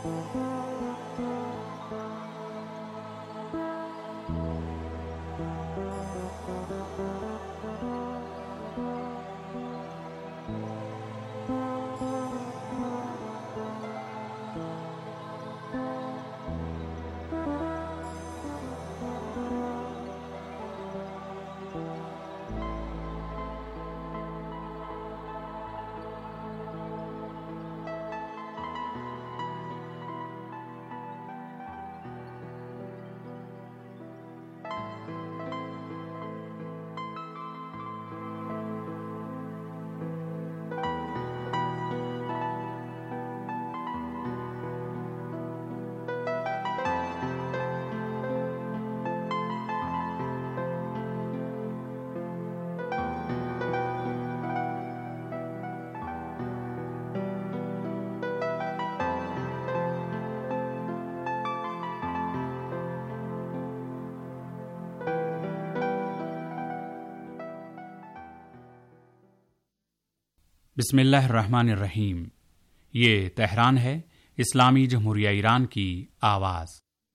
बिस्मिल्लाहिर्रहमानिर्रहीम। ये तेहरान है, इस्लामी जमहूरिया ईरान की आवाज़।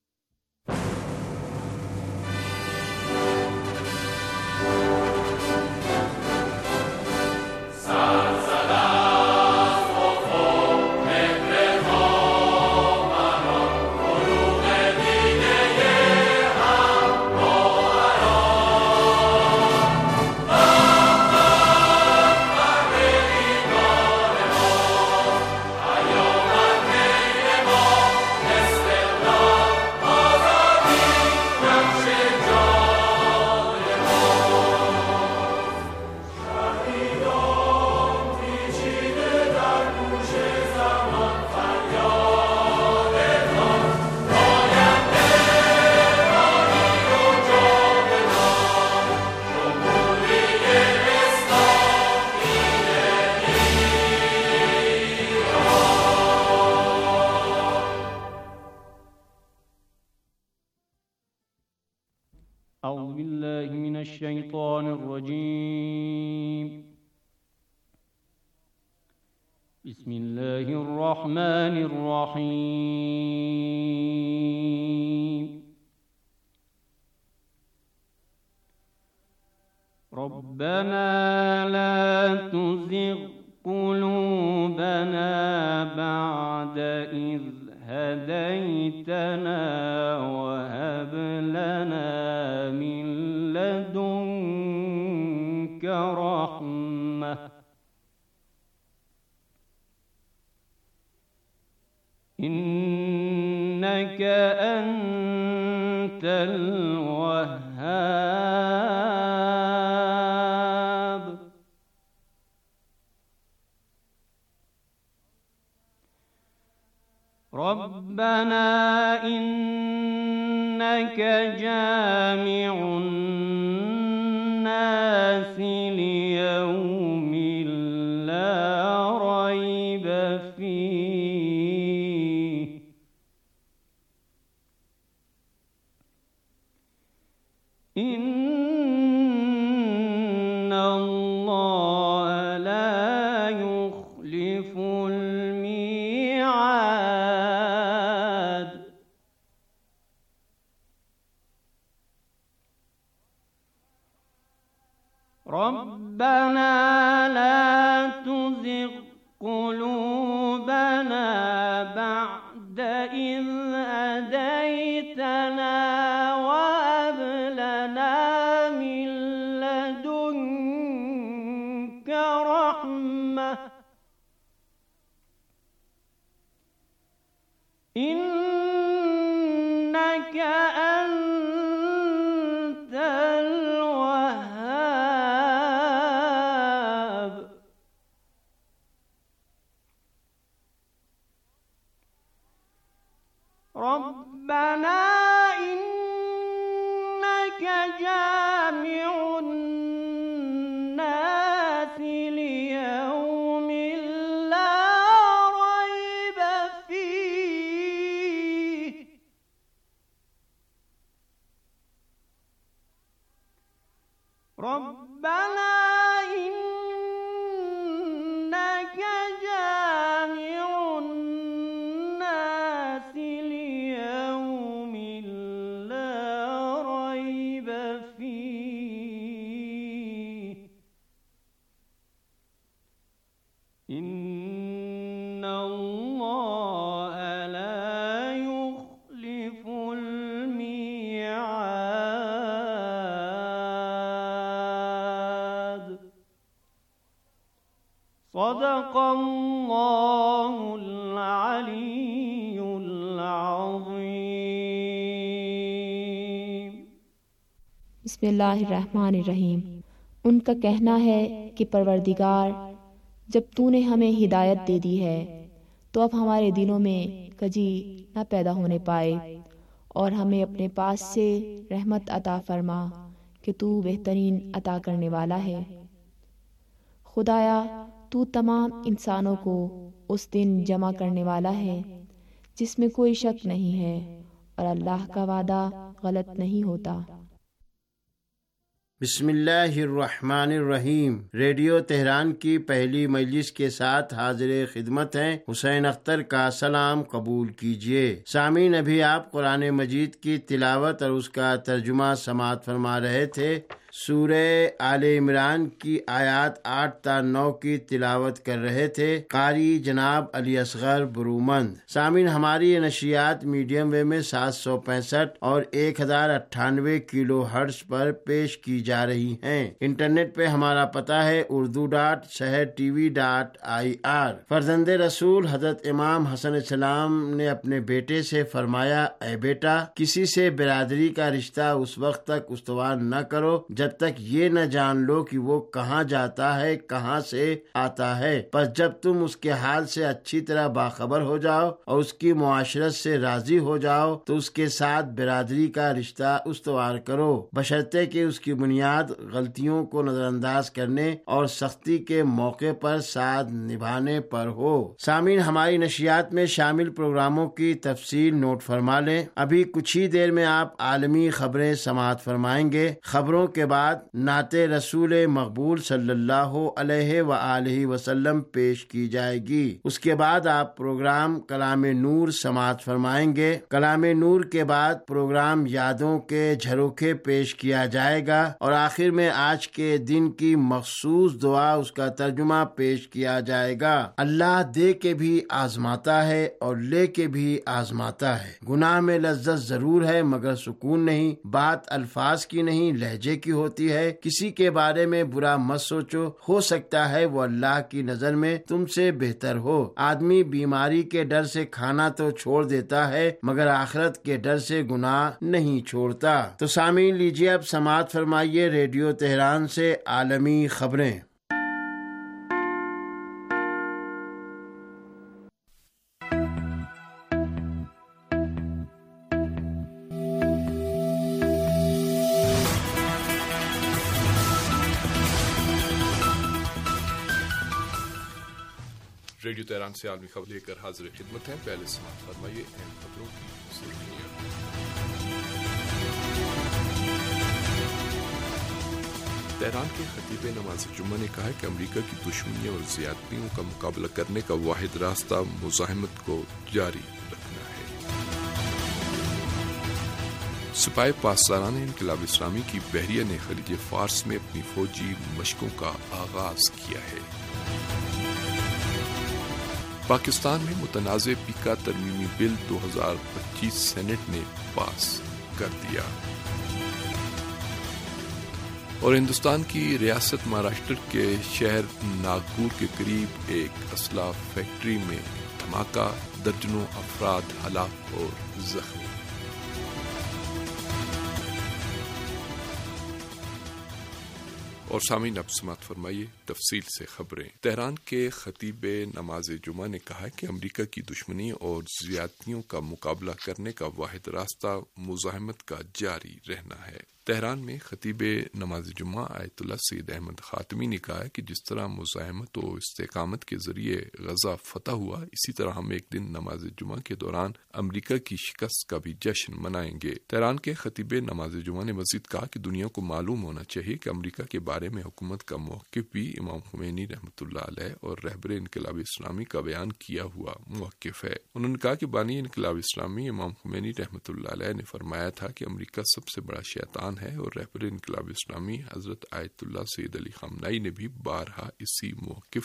ربنا لا تزغ قلوبنا بعد إذ هديتنا وهب لنا من لدنك رحمة إنك أنت الوهاب. ربنا إنك جامع الناس ليوم لا ريب فيه إن الله لا يخلف الميعاد. ربنا لا تزغ قلوبنا بعد إذ هديتنا وهب لنا من لدنك رحمة إنك أنت الوهاب. ربنا إنك جامع الناس ليوم لا ريب فيه ربنا إنك جامع الناس اللہ لا یخلف المیعاد صدق اللہ العلی العظیم۔ بسم اللہ الرحمن الرحیم۔ ان کا کہنا ہے کہ پروردگار، جب تو نے ہمیں ہدایت دے دی ہے تو اب ہمارے دلوں میں کجی نہ پیدا ہونے پائے، اور ہمیں اپنے پاس سے رحمت عطا فرما کہ تو بہترین عطا کرنے والا ہے۔ خدایا، تو تمام انسانوں کو اس دن جمع کرنے والا ہے جس میں کوئی شک نہیں ہے، اور اللہ کا وعدہ غلط نہیں ہوتا۔ بسم اللہ الرحمن الرحیم۔ ریڈیو تہران کی پہلی مجلس کے ساتھ حاضر خدمت ہیں حسین اختر کا سلام قبول کیجیے۔ سامعین، ابھی آپ قرآن مجید کی تلاوت اور اس کا ترجمہ سماعت فرما رہے تھے۔ سورہ آل عمران کی آیات 8 تا 9 کی تلاوت کر رہے تھے قاری جناب علی اصغر برومند۔ سامعین، ہماری یہ نشریات میڈیم ویو میں 765 اور 1098 کلو ہرٹز پر پیش کی جا رہی ہیں۔ انٹرنیٹ پہ ہمارا پتہ ہے urdu.shahrtv.ir۔ فرزند رسول حضرت امام حسن علیہ السلام نے اپنے بیٹے سے فرمایا، اے بیٹا، کسی سے برادری کا رشتہ اس وقت تک استوار نہ کرو جب تک یہ نہ جان لو کہ وہ کہاں جاتا ہے، کہاں سے آتا ہے۔ پس جب تم اس کے حال سے اچھی طرح باخبر ہو جاؤ اور اس کی معاشرت سے راضی ہو جاؤ تو اس کے ساتھ برادری کا رشتہ استوار کرو، بشرطے کہ اس کی بنیاد غلطیوں کو نظر انداز کرنے اور سختی کے موقع پر ساتھ نبھانے پر ہو۔ سامعین، ہماری نشریات میں شامل پروگراموں کی تفصیل نوٹ فرما لیں۔ ابھی کچھ ہی دیر میں آپ عالمی خبریں سماعت فرمائیں گے۔ خبروں کے بعد نعت رسول مقبول صلی اللہ علیہ وآلہ وسلم پیش کی جائے گی۔ اس کے بعد آپ پروگرام کلام نور سماعت فرمائیں گے۔ کلام نور کے بعد پروگرام یادوں کے جھروکے پیش کیا جائے گا، اور آخر میں آج کے دن کی مخصوص دعا، اس کا ترجمہ پیش کیا جائے گا۔ اللہ دے کے بھی آزماتا ہے اور لے کے بھی آزماتا ہے۔ گناہ میں لذت ضرور ہے مگر سکون نہیں۔ بات الفاظ کی نہیں، لہجے کی ہوتی ہے۔ کسی کے بارے میں برا مت سوچو، ہو سکتا ہے وہ اللہ کی نظر میں تم سے بہتر ہو۔ آدمی بیماری کے ڈر سے کھانا تو چھوڑ دیتا ہے مگر آخرت کے ڈر سے گناہ نہیں چھوڑتا۔ تو سامعین، لیجیے اب سماعت فرمائیے ریڈیو تہران سے عالمی خبریں۔ ریڈیو تہران سے عالمی خبر لے کر حاضر خدمت ہیں۔ پہلے سماعت فرمائیے اہم خبروں کی سرخیاں۔ تہران کے خطیب نماز جمعہ نے کہا کہ امریکہ کی دشمنیوں اور زیادتیوں کا مقابلہ کرنے کا واحد راستہ مزاحمت کو جاری رکھنا ہے۔ سپاہی پاسداران انقلاب اسلامی کی بحریہ نے خلیج فارس میں اپنی فوجی مشقوں کا آغاز کیا ہے۔ پاکستان میں متنازع پیکا ترمیمی بل 2025 سینٹ نے پاس کر دیا، اور ہندوستان کی ریاست مہاراشٹر کے شہر ناگپور کے قریب ایک اسلحہ فیکٹری میں دھماکہ، درجنوں افراد ہلاک اور زخمی۔ اور سامعین، اب سماعت فرمائیے تفصیل سے خبریں۔ تہران کے خطیب نماز جمعہ نے کہا کہ امریکہ کی دشمنی اور زیادتیوں کا مقابلہ کرنے کا واحد راستہ مزاحمت کا جاری رہنا ہے۔ تہران میں خطیب نماز جمعہ آیت اللہ سید احمد خاتمی نے کہا کہ جس طرح مزاحمت و استحکامت کے ذریعے غزہ فتح ہوا، اسی طرح ہم ایک دن نماز جمعہ کے دوران امریکہ کی شکست کا بھی جشن منائیں گے۔ تہران کے خطیب نماز جمعہ نے مزید کہا کہ دنیا کو معلوم ہونا چاہیے کہ امریکہ کے بارے میں حکومت کا موقف بھی امام خمینی رحمۃ اللہ علیہ اور رہبر انقلاب اسلامی کا بیان کیا ہوا موقف ہے۔ انہوں نے کہا کہ بانی انقلاب اسلامی امام خمینی رحمۃ اللہ علیہ نے فرمایا تھا کہ امریکہ سب سے بڑا شیطان ہے، اور رہبر انقلاب اسلامی حضرت آیت اللہ سید علی خامنئی نے بھی بارہا اسی موقف کا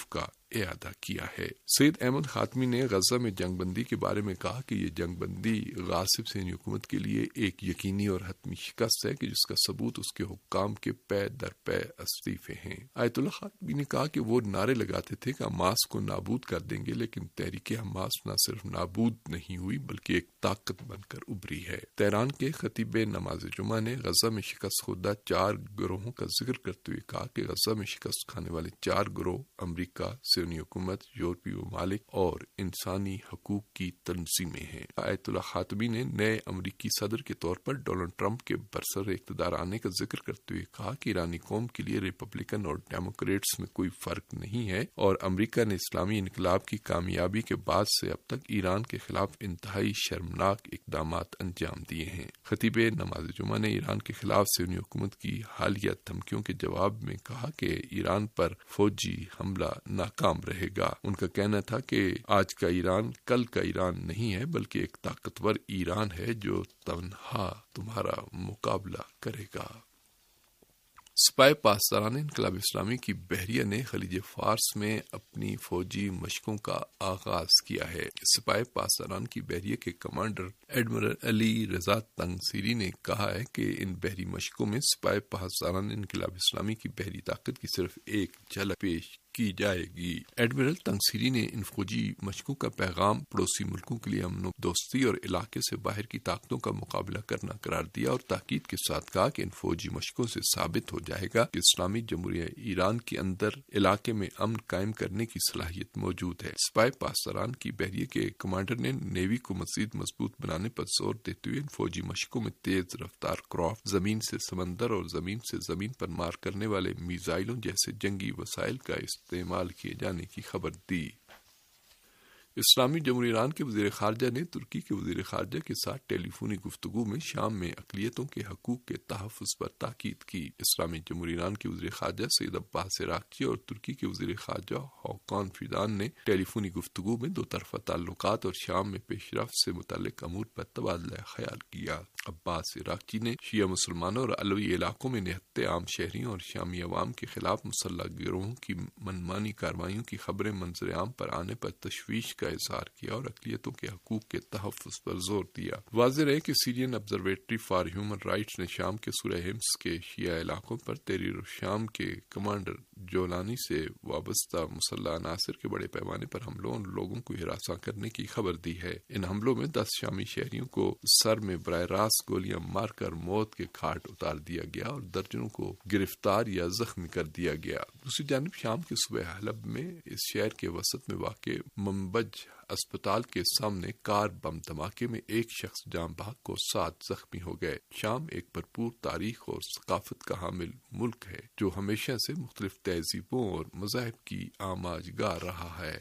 اعادہ کیا ہے۔ سید احمد خاتمی نے غزہ میں جنگ بندی کے بارے میں کہا کہ یہ جنگ بندی غاصب صہیونی حکومت کے لیے ایک یقینی اور حتمی شکست ہے کہ جس کا ثبوت اس کے حکام کے پے در پے استعفے ہیں۔ آیت اللہ خاتمی نے کہا کہ وہ نعرے لگاتے تھے کہ حماس کو نابود کر دیں گے، لیکن تحریک حماس نہ صرف نابود نہیں ہوئی بلکہ ایک طاقت بن کر ابھری ہے۔ تہران کے خطیب نماز جمعہ نے غزہ میں شکست خوردہ 4 گروہوں کا ذکر کرتے ہوئے کہا کہ غزہ میں شکست کھانے والے 4 گروہ امریکہ، صہیونی حکومت، یورپی ممالک اور انسانی حقوق کی تنظیمیں ہیں۔ آیت اللہ خاتمی نے نئے امریکی صدر کے طور پر ڈونلڈ ٹرمپ کے برسر اقتدار آنے کا ذکر کرتے ہوئے کہا کہ ایرانی قوم کے لیے ریپبلکن اور ڈیموکریٹس میں کوئی فرق نہیں ہے اور امریکہ نے اسلامی انقلاب کی کامیابی کے بعد سے اب تک ایران کے خلاف انتہائی شرمناک اقدامات انجام دیے ہیں۔ خطیب نماز جمعہ نے ایران کے خلاف صہیونی حکومت کی حالیہ دھمکیوں کے جواب میں کہا کہ ایران پر فوجی حملہ ناکام رہے گا۔ ان کا کہنا تھا کہ آج کا ایران کل کا ایران نہیں ہے بلکہ ایک طاقتور ایران ہے جو تنہا تمہارا مقابلہ کرے گا۔ سپاہ پاسداران انقلاب اسلامی کی بحریہ نے خلیج فارس میں اپنی فوجی مشقوں کا آغاز کیا ہے۔ سپاہ پاسداران کی بحریہ کے کمانڈر ایڈمرل علی رضا تنگسیری نے کہا ہے کہ ان بحری مشقوں میں سپاہ پاسداران انقلاب اسلامی کی بحری طاقت کی صرف ایک جھلک پیش کی جائے گی۔ ایڈمرل تنگسیری نے ان فوجی مشقوں کا پیغام پڑوسی ملکوں کے لیے امن و دوستی اور علاقے سے باہر کی طاقتوں کا مقابلہ کرنا قرار دیا اور تاکید کے ساتھ کہا کہ ان فوجی مشقوں سے ثابت ہو جائے گا کہ اسلامی جمہوریہ ایران کے اندر علاقے میں امن قائم کرنے کی صلاحیت موجود ہے۔ سپاہ پاسداران کی بحریہ کے کمانڈر نے نیوی کو مزید مضبوط بنانے پر زور دیتے ہوئے ان فوجی مشقوں میں تیز رفتار کرافٹ، زمین سے سمندر اور زمین سے زمین پر مار کرنے والے میزائلوں جیسے جنگی وسائل کا استعمال کیے جانے کی خبر دی۔ اسلامی جمہوریہ ایران کے وزیر خارجہ نے ترکی کے وزیر خارجہ کے ساتھ ٹیلی فونی گفتگو میں شام میں اقلیتوں کے حقوق کے تحفظ پر تاکید کی۔ اسلامی جمہوریہ ایران کے وزیر خارجہ سید عباس عراقچی اور ترکی کے وزیر خارجہ ہاکان فیدان نے ٹیلی فونی گفتگو میں دو طرفہ تعلقات اور شام میں پیش رفت سے متعلق امور پر تبادلہ خیال کیا۔ عباس عراقچی نے شیعہ مسلمانوں اور علوی علاقوں میں نہتے عام شہریوں اور شامی عوام کے خلاف مسلح گروہوں کی منمانی کارروائیوں کی خبریں منظر عام پر آنے پر تشویش کا اظہار کیا اور اقلیتوں کے حقوق کے تحفظ پر زور دیا۔ واضح رہے کہ Syrian Observatory for Human Rights نے شام کے سورہ ہمس کے شیعہ علاقوں پر تحریر الشام کے کمانڈر جولانی سے وابستہ مسلح عناصر کے بڑے پیمانے پر حملوں اور لوگوں کو ہراساں کرنے کی خبر دی ہے۔ ان حملوں میں 10 شامی شہریوں کو سر میں براہ راست گولیاں مار کر موت کے گھاٹ اتار دیا گیا اور درجنوں کو گرفتار یا زخمی کر دیا گیا۔ دوسری جانب شام کے صوبہ حلب میں اس شہر کے وسط میں واقع منبج اسپتال کے سامنے کار بم دھماکے میں ایک شخص جاں بحق کو 7 زخمی ہو گئے۔ شام ایک بھرپور تاریخ اور ثقافت کا حامل ملک ہے جو ہمیشہ سے مختلف تہذیبوں اور مذاہب کی آماج گاہ رہا ہے۔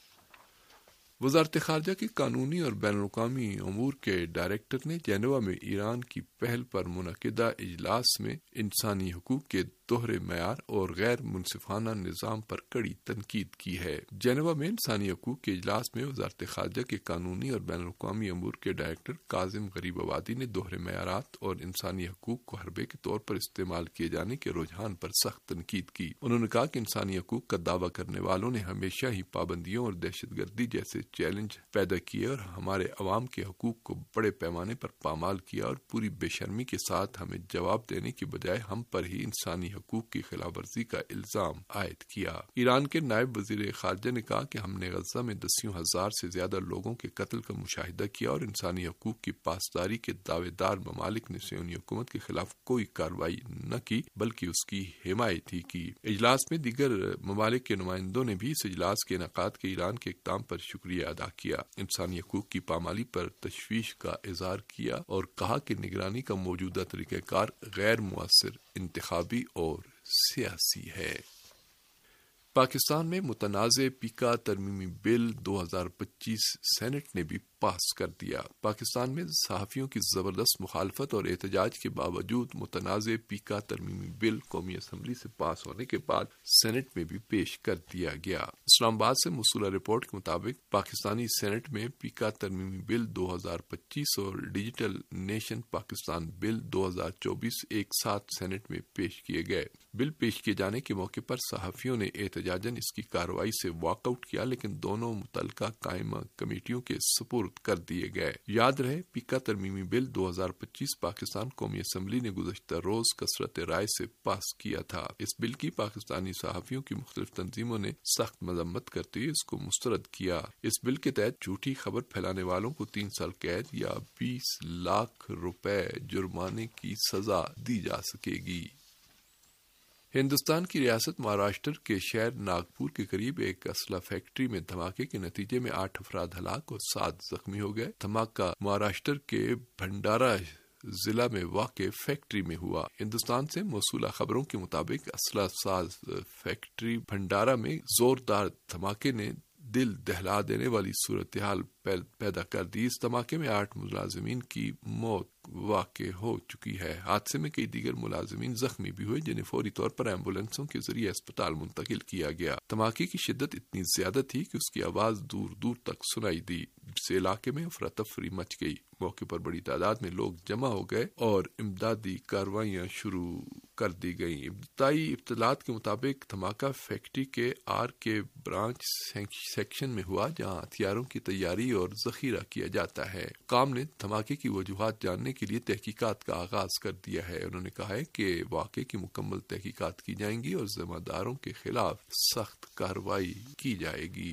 وزارت خارجہ کے قانونی اور بین الاقوامی امور کے ڈائریکٹر نے جنیوا میں ایران کی پہل پر منعقدہ اجلاس میں انسانی حقوق کے دوہرے معیار اور غیر منصفانہ نظام پر کڑی تنقید کی ہے۔ جنیوا میں انسانی حقوق کے اجلاس میں وزارت خارجہ کے قانونی اور بین الاقوامی امور کے ڈائریکٹر کاظم غریب آبادی نے دوہرے معیارات اور انسانی حقوق کو حربے کے طور پر استعمال کیے جانے کے رجحان پر سخت تنقید کی۔ انہوں نے کہا کہ انسانی حقوق کا دعویٰ کرنے والوں نے ہمیشہ ہی پابندیوں اور دہشت گردی جیسے چیلنج پیدا کیے اور ہمارے عوام کے حقوق کو بڑے پیمانے پر پامال کیا اور پوری بے شرمی کے ساتھ ہمیں جواب دینے کے بجائے ہم پر ہی انسانی حقوق کی خلاف ورزی کا الزام عائد کیا۔ ایران کے نائب وزیر خارجہ نے کہا کہ ہم نے غزہ میں 10,000 سے زیادہ لوگوں کے قتل کا مشاہدہ کیا اور انسانی حقوق کی پاسداری کے دعوے دار ممالک نے صہیونی حکومت کے خلاف کوئی کارروائی نہ کی بلکہ اس کی حمایت ہی کی۔ اجلاس میں دیگر ممالک کے نمائندوں نے بھی اس اجلاس کے انعقاد کے ایران کے اقدام پر شکریہ ادا کیا، انسانی حقوق کی پامالی پر تشویش کا اظہار کیا اور کہا کہ نگرانی کا موجودہ طریقہ کار غیر مؤثر، انتخابی اور سیاسی ہے۔ پاکستان میں متنازع پیکا ترمیمی بل 2025 سینٹ نے بھی پاس کر دیا۔ پاکستان میں صحافیوں کی زبردست مخالفت اور احتجاج کے باوجود متنازع پیکا ترمیمی بل قومی اسمبلی سے پاس ہونے کے بعد سینٹ میں بھی پیش کر دیا گیا۔ اسلام آباد سے موصولہ رپورٹ کے مطابق پاکستانی سینٹ میں پیکا ترمیمی بل 2025 اور ڈیجیٹل نیشن پاکستان بل 2024 ایک ساتھ سینٹ میں پیش کیے گئے۔ بل پیش کیے جانے کے موقع پر صحافیوں نے احتجاج احتجاجاً اس کی کارروائی سے واک آؤٹ کیا، لیکن دونوں متعلقہ قائمہ کمیٹیوں کے سپرد کر دیے گئے۔ یاد رہے پیکا ترمیمی بل 2025 پاکستان قومی اسمبلی نے گزشتہ روز کثرت رائے سے پاس کیا تھا۔ اس بل کی پاکستانی صحافیوں کی مختلف تنظیموں نے سخت مذمت کرتے ہوئے اس کو مسترد کیا۔ اس بل کے تحت جھوٹی خبر پھیلانے والوں کو 3 سال قید یا 20 لاکھ روپے جرمانے کی سزا دی جا سکے گی۔ ہندوستان کی ریاست مہاراشٹر کے شہر ناگپور کے قریب ایک اسلحہ فیکٹری میں دھماکے کے نتیجے میں 8 افراد ہلاک اور 7 زخمی ہو گئے۔ دھماکہ مہاراشٹر کے بھنڈارا ضلع میں واقع فیکٹری میں ہوا۔ ہندوستان سے موصولہ خبروں کے مطابق اسلحہ ساز فیکٹری بھنڈارا میں زوردار دھماکے نے دل دہلا دینے والی صورتحال پیدا کر دی۔ اس دھماکے میں 8 ملازمین کی موت واقع ہو چکی ہے۔ حادثے میں کئی دیگر ملازمین زخمی بھی ہوئے، جنہیں فوری طور پر ایمبولینسوں کے ذریعے اسپتال منتقل کیا گیا۔ دھماکے کی شدت اتنی زیادہ تھی کہ اس کی آواز دور دور تک سنائی دی، جس سے علاقے میں افراتفری مچ گئی۔ موقع پر بڑی تعداد میں لوگ جمع ہو گئے اور امدادی کارروائیاں شروع کر دی گئیں۔ ابتدائی اطلاعات کے مطابق دھماکہ فیکٹری کے آر کے برانچ سیکشن میں ہوا، جہاں ہتھیاروں کی تیاری اور ذخیرہ کیا جاتا ہے۔ حکام نے دھماکے کی وجوہات جاننے کے لیے تحقیقات کا آغاز کر دیا ہے۔ انہوں نے کہا ہے کہ واقعے کی مکمل تحقیقات کی جائیں گی اور ذمہ داروں کے خلاف سخت کارروائی کی جائے گی۔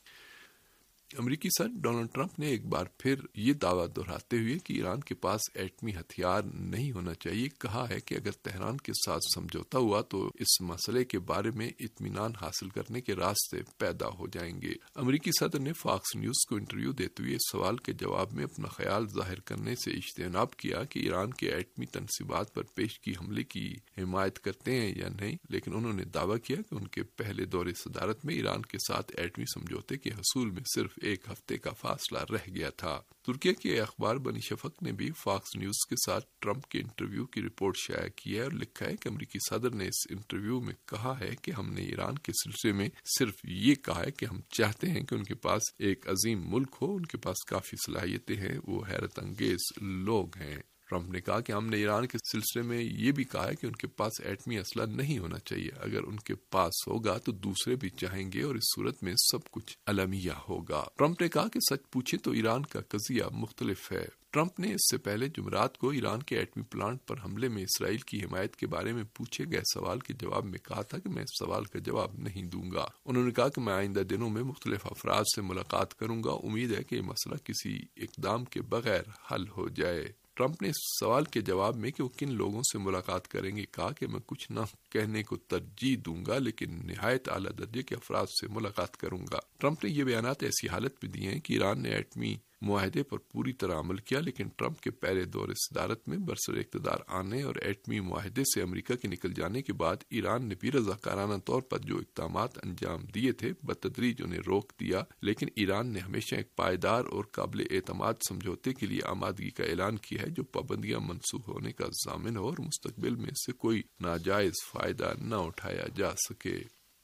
امریکی صدر ڈونلڈ ٹرمپ نے ایک بار پھر یہ دعویٰ دہراتے ہوئے کہ ایران کے پاس ایٹمی ہتھیار نہیں ہونا چاہیے کہا ہے کہ اگر تہران کے ساتھ سمجھوتا ہوا تو اس مسئلے کے بارے میں اطمینان حاصل کرنے کے راستے پیدا ہو جائیں گے۔ امریکی صدر نے فاکس نیوز کو انٹرویو دیتے ہوئے اس سوال کے جواب میں اپنا خیال ظاہر کرنے سے اجتناب کیا کہ ایران کے ایٹمی تنصیبات پر پیش کی حملے کی حمایت کرتے ہیں یا نہیں، لیکن انہوں نے دعویٰ کیا کہ ان کے پہلے دور صدارت میں ایران کے ساتھ ایٹمی سمجھوتے کے حصول میں صرف 1 ہفتے کا فاصلہ رہ گیا تھا۔ ترکی کے اخبار بنی شفق نے بھی فاکس نیوز کے ساتھ ٹرمپ کے انٹرویو کی رپورٹ شائع کی ہے اور لکھا ہے کہ امریکی صدر نے اس انٹرویو میں کہا ہے کہ ہم نے ایران کے سلسلے میں صرف یہ کہا ہے کہ ہم چاہتے ہیں کہ ان کے پاس ایک عظیم ملک ہو، ان کے پاس کافی صلاحیتیں ہیں، وہ حیرت انگیز لوگ ہیں۔ ٹرمپ نے کہا کہ ہم نے ایران کے سلسلے میں یہ بھی کہا ہے کہ ان کے پاس ایٹمی اسلحہ نہیں ہونا چاہیے، اگر ان کے پاس ہوگا تو دوسرے بھی چاہیں گے اور اس صورت میں سب کچھ المیہ ہوگا۔ ٹرمپ نے کہا کہ سچ پوچھیں تو ایران کا قضیہ مختلف ہے۔ ٹرمپ نے اس سے پہلے جمعرات کو ایران کے ایٹمی پلانٹ پر حملے میں اسرائیل کی حمایت کے بارے میں پوچھے گئے سوال کے جواب میں کہا تھا کہ میں اس سوال کا جواب نہیں دوں گا۔ انہوں نے کہا کہ میں آئندہ دنوں میں مختلف افراد سے ملاقات کروں گا، امید ہے کہ یہ مسئلہ کسی اقدام کے بغیر حل ہو جائے۔ ٹرمپ نے اس سوال کے جواب میں کہ وہ کن لوگوں سے ملاقات کریں گے کہا کہ میں کچھ نہ کہنے کو ترجیح دوں گا، لیکن نہایت اعلیٰ درجے کے افراد سے ملاقات کروں گا۔ ٹرمپ نے یہ بیانات ایسی حالت میں دیے ہیں کہ ایران نے ایٹمی معاہدے پر پوری طرح عمل کیا، لیکن ٹرمپ کے پہلے دور صدارت میں برسر اقتدار آنے اور ایٹمی معاہدے سے امریکہ کے نکل جانے کے بعد ایران نے بھی رضاکارانہ طور پر جو اقدامات انجام دیے تھے بتدریج انہیں روک دیا، لیکن ایران نے ہمیشہ ایک پائیدار اور قابل اعتماد سمجھوتے کے لیے آمادگی کا اعلان کیا ہے جو پابندیاں منسوخ ہونے کا ضامن ہو اور مستقبل میں اس سے کوئی ناجائز فائدہ نہ اٹھایا جا سکے۔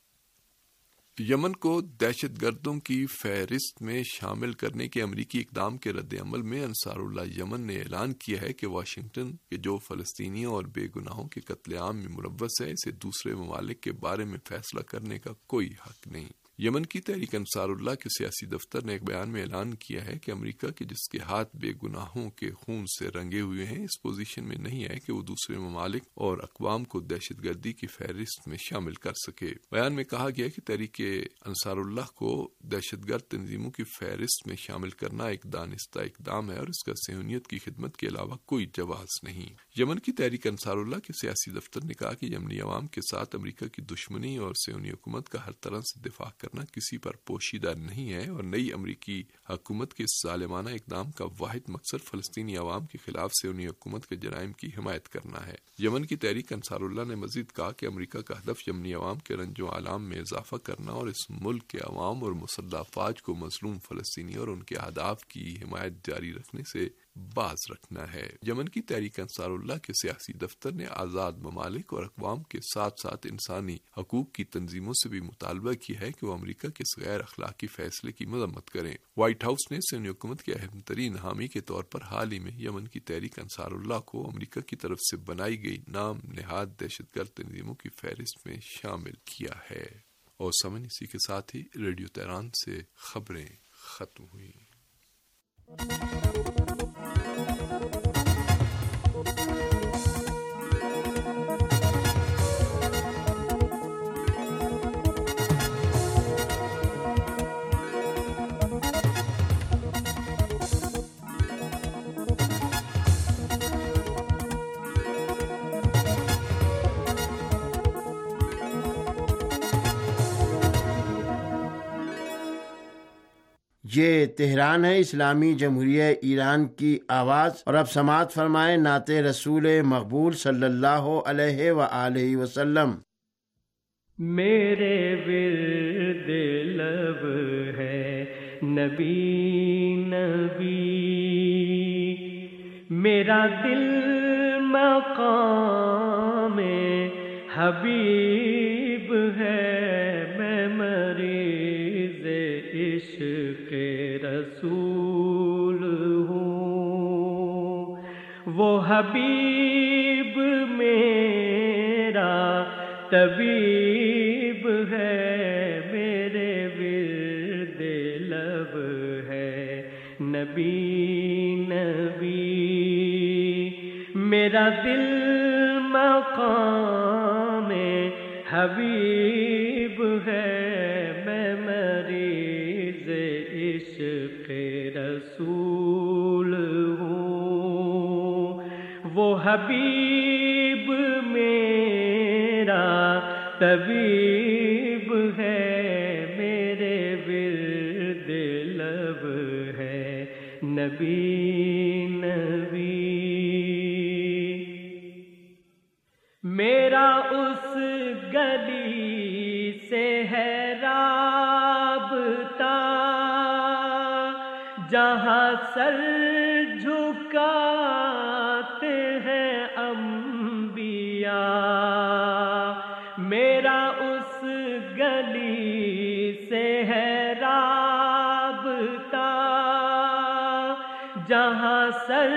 یمن کو دہشت گردوں کی فہرست میں شامل کرنے کے امریکی اقدام کے رد عمل میں انصار اللہ یمن نے اعلان کیا ہے کہ واشنگٹن کے جو فلسطینیوں اور بے گناہوں کے قتل عام میں ملوث ہے اسے دوسرے ممالک کے بارے میں فیصلہ کرنے کا کوئی حق نہیں۔ یمن کی تحریک انصار اللہ کے سیاسی دفتر نے ایک بیان میں اعلان کیا ہے کہ امریکہ کے جس کے ہاتھ بے گناہوں کے خون سے رنگے ہوئے ہیں اس پوزیشن میں نہیں ہے کہ وہ دوسرے ممالک اور اقوام کو دہشت گردی کی فہرست میں شامل کر سکے۔ بیان میں کہا گیا کہ تحریک انصار اللہ کو دہشت گرد تنظیموں کی فہرست میں شامل کرنا ایک دانستہ اقدام ہے اور اس کا صہیونیت کی خدمت کے علاوہ کوئی جواز نہیں۔ یمن کی تحریک انصار اللہ کے سیاسی دفتر نے کہا کہ یمنی عوام کے ساتھ امریکہ کی دشمنی اور صہیونی حکومت کا ہر طرح سے دفاع کرنا کسی پر پوشیدہ نہیں ہے اور نئی امریکی حکومت کے ظالمانہ اقدام کا واحد مقصد فلسطینی عوام کے خلاف صہیونی حکومت کے جرائم کی حمایت کرنا ہے۔ یمن کی تحریک انصار اللہ نے مزید کہا کہ امریکہ کا ہدف یمنی عوام کے رنج و آلام میں اضافہ کرنا اور اس ملک کے عوام اور مسلح افواج کو مظلوم فلسطینی اور ان کے اہداف کی حمایت جاری رکھنے سے باز رکھنا ہے۔ یمن کی تحریک انصار اللہ کے سیاسی دفتر نے آزاد ممالک اور اقوام کے ساتھ ساتھ انسانی حقوق کی تنظیموں سے بھی مطالبہ کیا ہے کہ وہ امریکہ کے اس غیر اخلاقی فیصلے کی مذمت کریں۔ وائٹ ہاؤس نے صہیونی حکومت کے اہم ترین حامی کے طور پر حال ہی میں یمن کی تحریک انصار اللہ کو امریکہ کی طرف سے بنائی گئی نام نہاد دہشت گرد تنظیموں کی فہرست میں شامل کیا ہے۔ اور سمن اسی کے ساتھ ہی ریڈیو تہران سے خبریں ختم ہوئیں۔ یہ تہران ہے، اسلامی جمہوریہ ایران کی آواز، اور اب سماعت فرمائیں نعت رسول مقبول صلی اللہ علیہ وآلہ وسلم۔ میرے ورد لب ہے نبی نبی، میرا دل مقام حبیب ہے، میں مریض عشق رسول ہوں، وہ حبیب میرا طبیب ہے، میرے ورد لب ہے نبی نبی، میرا دل مقام حبیب ہے، میں مریض عشق رسول ہوں، وہ حبیب میرا طبیب ہے، میرے ورد لب ہے نبی نبی، میرا اس گلی سے ہے رابطہ جہاں سر جھکاتے ہیں انبیاء، میرا اس گلی سے ہے رابطہ جہاں سر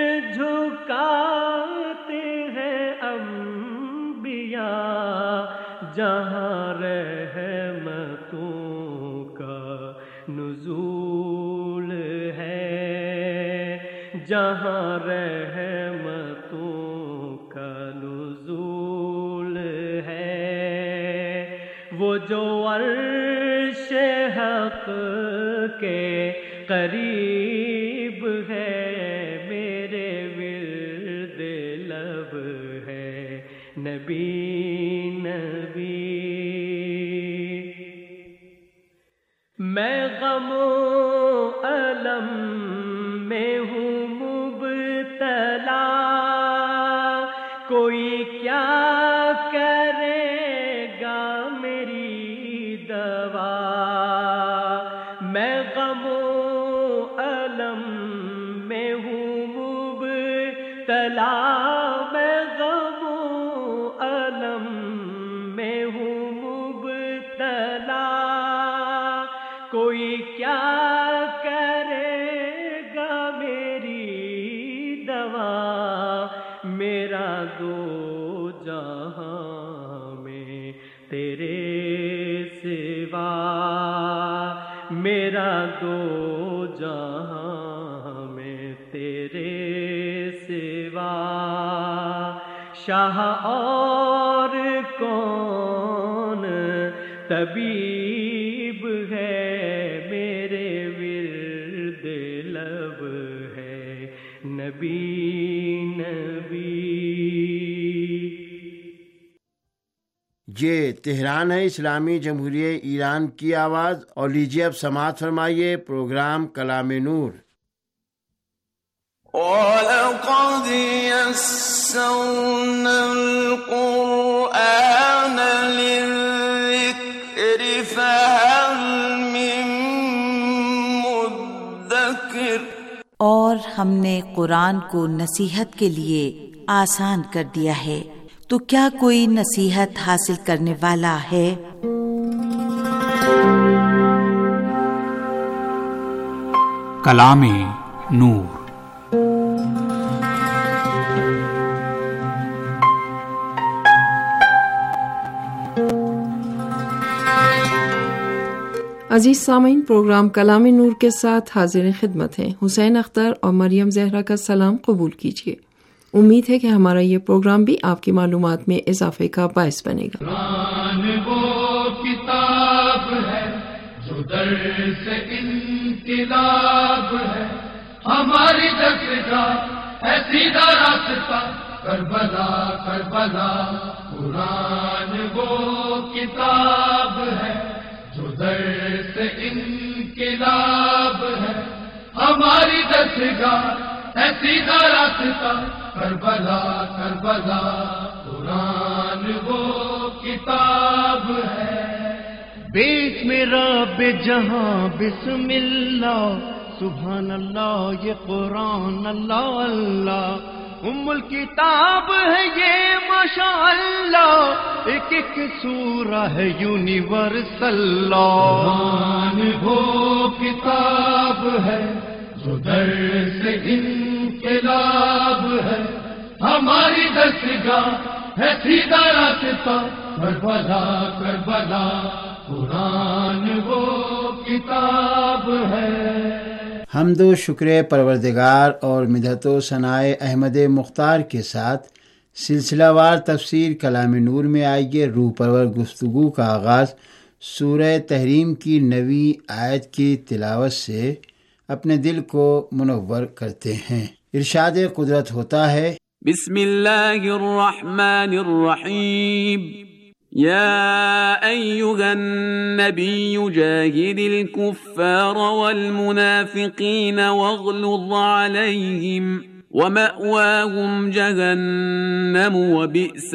جھکاتے ہیں انبیاء، جہاں رحمتوں کا نزول ہے، جہاں رحمتوں کا نزول ہے، وہ جو عرش حق کے قریب ہے، میرے ورد لب ہے نبی نبی، میں غم و الم میں ہوں مبتلا، کوئی کیا کرے گا میری دوا، میں غم و الم میں ہوں مبتلا، میں غم و الم میں ہوں مبتلا، کوئی کیا کرے گا میری دوا، میرا دو جہاں میں تیرے سوا، میرا دو جہاں میں تیرے سوا، شاہ اور کون طبیب ہے، میرے ورد لب ہے نبی نبی۔ یہ تہران ہے، اسلامی جمہوریہ ایران کی آواز، اور لیجیے اب سماعت فرمائیے پروگرام کلام نور۔ وَلَقَدْ يَسَّرْنَا الْقُرْآنَ لِلذِّكْرِ فَهَلْ مِن مُّدَّكِرٍ، اور ہم نے قرآن کو نصیحت کے لیے آسان کر دیا ہے، تو کیا کوئی نصیحت حاصل کرنے والا ہے؟ کلام نور۔ عزیز سامعین، پروگرام کلام نور کے ساتھ حاضر خدمت ہیں۔ حسین اختر اور مریم زہرا کا سلام قبول کیجیے۔ امید ہے کہ ہمارا یہ پروگرام بھی آپ کی معلومات میں اضافے کا باعث بنے گا۔ قرآن وہ کتاب ہے جو در سے انقلاب ہے، ہماری دستگاہ ہے سیدھا راستہ، کربلا کربلا۔ قرآن وہ کتاب ہے جو در سے انقلاب ہے، ہماری دستگاہ ہے سیدھا راستہ، کربلا کربلا۔ قرآن وہ کتاب ہے۔ بسم رب جہاں بسم اللہ، سبحان اللہ یہ قرآن اللہ اللہ۔ الکتاب ہے یہ ماشاء اللہ، ایک ایک سورہ ہے یونیورسل لا۔ قرآن وہ کتاب ہے جو در سے انقلاب ہے، ہماری دستگاہ ہے سیدھا راستہ، کربلا کربلا۔ قرآن وہ کتاب ہے۔ حمد و شکر پروردگار اور مدحت و ثناء احمد مختار کے ساتھ سلسلہ وار تفسیر کلام نور میں آئیے روح پرور گفتگو کا آغاز سورہ تحریم کی 9ویں آیت کی تلاوت سے اپنے دل کو منور کرتے ہیں۔ ارشاد قدرت ہوتا ہے، بسم اللہ الرحمن الرحیم، یا ایہا النبی جاہد الکفار والمنافقین واغلظ علیہم ومأواہم جہنم وبئس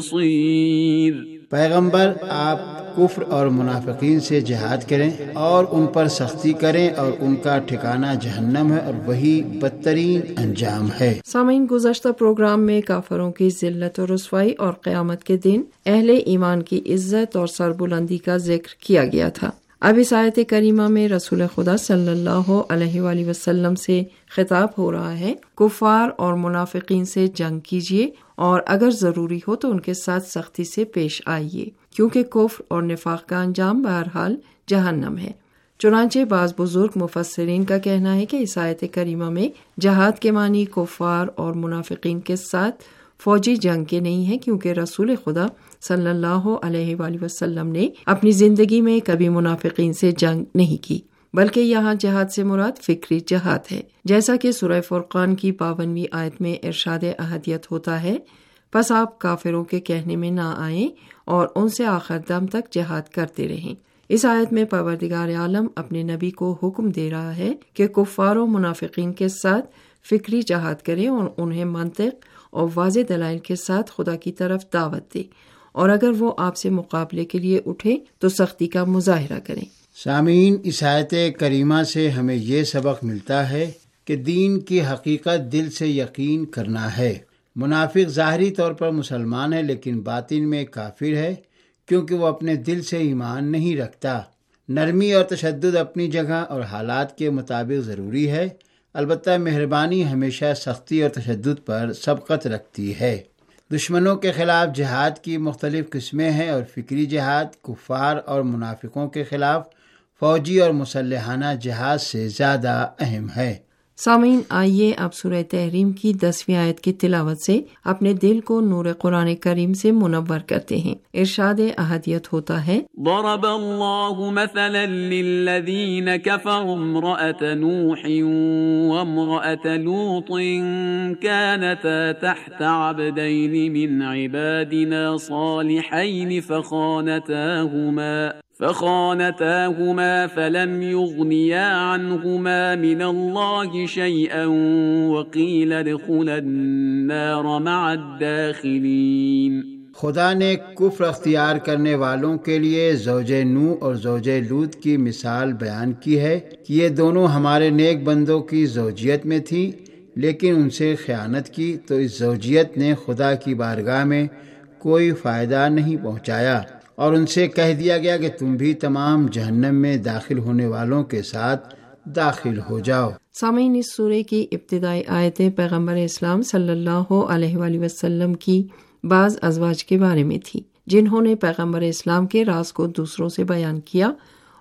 المصیر۔ پیغمبر آپ کفر اور منافقین سے جہاد کریں اور ان پر سختی کریں، اور ان کا ٹھکانہ جہنم ہے اور وہی بدترین انجام ہے۔ سامعین، گزشتہ پروگرام میں کافروں کی ذلت و رسوائی اور قیامت کے دن اہل ایمان کی عزت اور سربلندی کا ذکر کیا گیا تھا۔ اب اس آیت کریمہ میں رسول خدا صلی اللہ علیہ وآلہ وسلم سے خطاب ہو رہا ہے، کفار اور منافقین سے جنگ کیجیے اور اگر ضروری ہو تو ان کے ساتھ سختی سے پیش آئیے، کیونکہ کفر اور نفاق کا انجام بہرحال جہنم ہے۔ چنانچہ بعض بزرگ مفسرین کا کہنا ہے کہ اس آیت کریمہ میں جہاد کے معنی کفار اور منافقین کے ساتھ فوجی جنگ کے نہیں ہے، کیونکہ رسول خدا صلی اللہ علیہ وآلہ وسلم نے اپنی زندگی میں کبھی منافقین سے جنگ نہیں کی، بلکہ یہاں جہاد سے مراد فکری جہاد ہے، جیسا کہ سورہ فرقان کی 52ویں آیت میں ارشاد احدیت ہوتا ہے، پس آپ کافروں کے کہنے میں نہ آئیں اور ان سے آخر دم تک جہاد کرتے رہیں۔ اس آیت میں پروردگار عالم اپنے نبی کو حکم دے رہا ہے کہ کفار و منافقین کے ساتھ فکری جہاد کریں اور انہیں منطق اور واضح دلائل کے ساتھ خدا کی طرف دعوت دے، اور اگر وہ آپ سے مقابلے کے لیے اٹھے تو سختی کا مظاہرہ کریں۔ سامعین، اس آیت کریمہ سے ہمیں یہ سبق ملتا ہے کہ دین کی حقیقت دل سے یقین کرنا ہے۔ منافق ظاہری طور پر مسلمان ہے لیکن باطن میں کافر ہے، کیونکہ وہ اپنے دل سے ایمان نہیں رکھتا۔ نرمی اور تشدد اپنی جگہ اور حالات کے مطابق ضروری ہے، البتہ مہربانی ہمیشہ سختی اور تشدد پر سبقت رکھتی ہے۔ دشمنوں کے خلاف جہاد کی مختلف قسمیں ہیں، اور فکری جہاد کفار اور منافقوں کے خلاف فوجی اور مسلحانہ جہاد سے زیادہ اہم ہے۔ سامعین، آئیے اب سورہ تحریم کی 10ویں آیت کی تلاوت سے اپنے دل کو نور قرآن کریم سے منور کرتے ہیں۔ ارشاد احدیت ہوتا ہے، ضرب اللہ مثلا للذین کفروا امرأة نوح وامرأة لوط كانتا تحت عبدین من عبادنا صالحین فخانتاهما فلم يغنيا عنهما من الله شيئا وقيل ادخلا النار مع الداخلين۔ خدا نے کفر اختیار کرنے والوں کے لیے زوج نوح اور زوج لوط کی مثال بیان کی ہے کہ یہ دونوں ہمارے نیک بندوں کی زوجیت میں تھی، لیکن ان سے خیانت کی تو اس زوجیت نے خدا کی بارگاہ میں کوئی فائدہ نہیں پہنچایا، اور ان سے کہہ دیا گیا کہ تم بھی تمام جہنم میں داخل ہونے والوں کے ساتھ داخل ہو جاؤ۔ سامعین، اس سورے کی ابتدائی آیتیں پیغمبر اسلام صلی اللہ علیہ وآلہ وسلم کی بعض ازواج کے بارے میں تھی، جنہوں نے پیغمبر اسلام کے راز کو دوسروں سے بیان کیا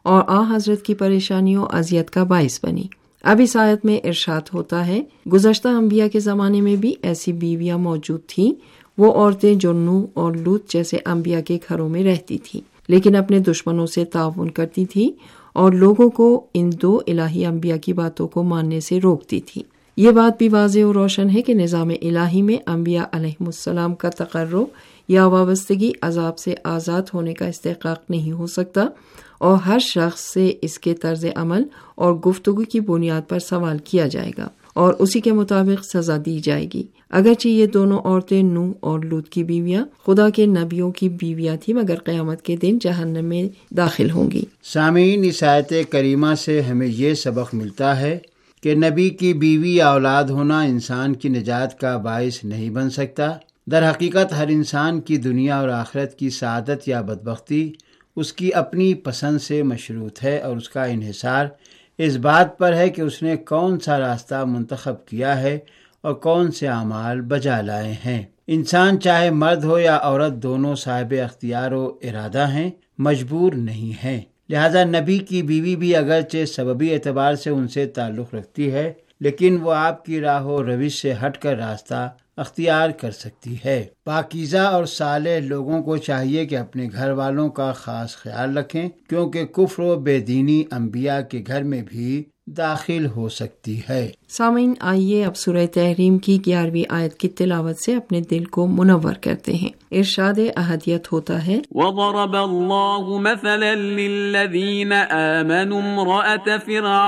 اور آ حضرت کی پریشانی و اذیت کا باعث بنی۔ اب اس آیت میں ارشاد ہوتا ہے گزشتہ انبیاء کے زمانے میں بھی ایسی بیویاں موجود تھیں، وہ عورتیں جو نوح اور لوط جیسے انبیاء کے گھروں میں رہتی تھیں لیکن اپنے دشمنوں سے تعاون کرتی تھی اور لوگوں کو ان دو الہی انبیاء کی باتوں کو ماننے سے روکتی تھی۔ یہ بات بھی واضح و روشن ہے کہ نظام الہی میں انبیاء علیہم السلام کا تقرر یا وابستگی عذاب سے آزاد ہونے کا استحقاق نہیں ہو سکتا اور ہر شخص سے اس کے طرز عمل اور گفتگو کی بنیاد پر سوال کیا جائے گا اور اسی کے مطابق سزا دی جائے گی۔ اگرچہ یہ دونوں عورتیں نوح اور لوط کی بیویاں خدا کے نبیوں کی بیویاں تھیں مگر قیامت کے دن جہنم میں داخل ہوں گی۔ سامعین، اس آیت کریمہ سے ہمیں یہ سبق ملتا ہے کہ نبی کی بیوی یا اولاد ہونا انسان کی نجات کا باعث نہیں بن سکتا۔ در حقیقت ہر انسان کی دنیا اور آخرت کی سعادت یا بدبختی اس کی اپنی پسند سے مشروط ہے اور اس کا انحصار اس بات پر ہے کہ اس نے کون سا راستہ منتخب کیا ہے اور کون سے اعمال بجا لائے ہیں۔ انسان چاہے مرد ہو یا عورت دونوں صاحب اختیار و ارادہ ہیں، مجبور نہیں ہیں۔ لہذا نبی کی بیوی بھی اگرچہ سببی اعتبار سے ان سے تعلق رکھتی ہے لیکن وہ آپ کی راہ و روش سے ہٹ کر راستہ اختیار کر سکتی ہے۔ پاکیزہ اور صالح لوگوں کو چاہیے کہ اپنے گھر والوں کا خاص خیال رکھیں کیونکہ کفر و بے دینی انبیاء کے گھر میں بھی داخل ہو سکتی ہے۔ سامعین، آئیے اب سورہ تحریم کی 11ویں آیت کی تلاوت سے اپنے دل کو منور کرتے ہیں۔ ارشاد احدیت ہوتا ہے وَضَرَبَ اللَّهُ مَثَلًا لِلَّذِينَ آمَنُوا امْرَأَتَ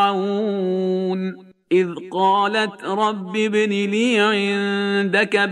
فِرْعَوْنَ إِذْ قَالَتْ رَبِّ ابْنِ لِي عِندَكَ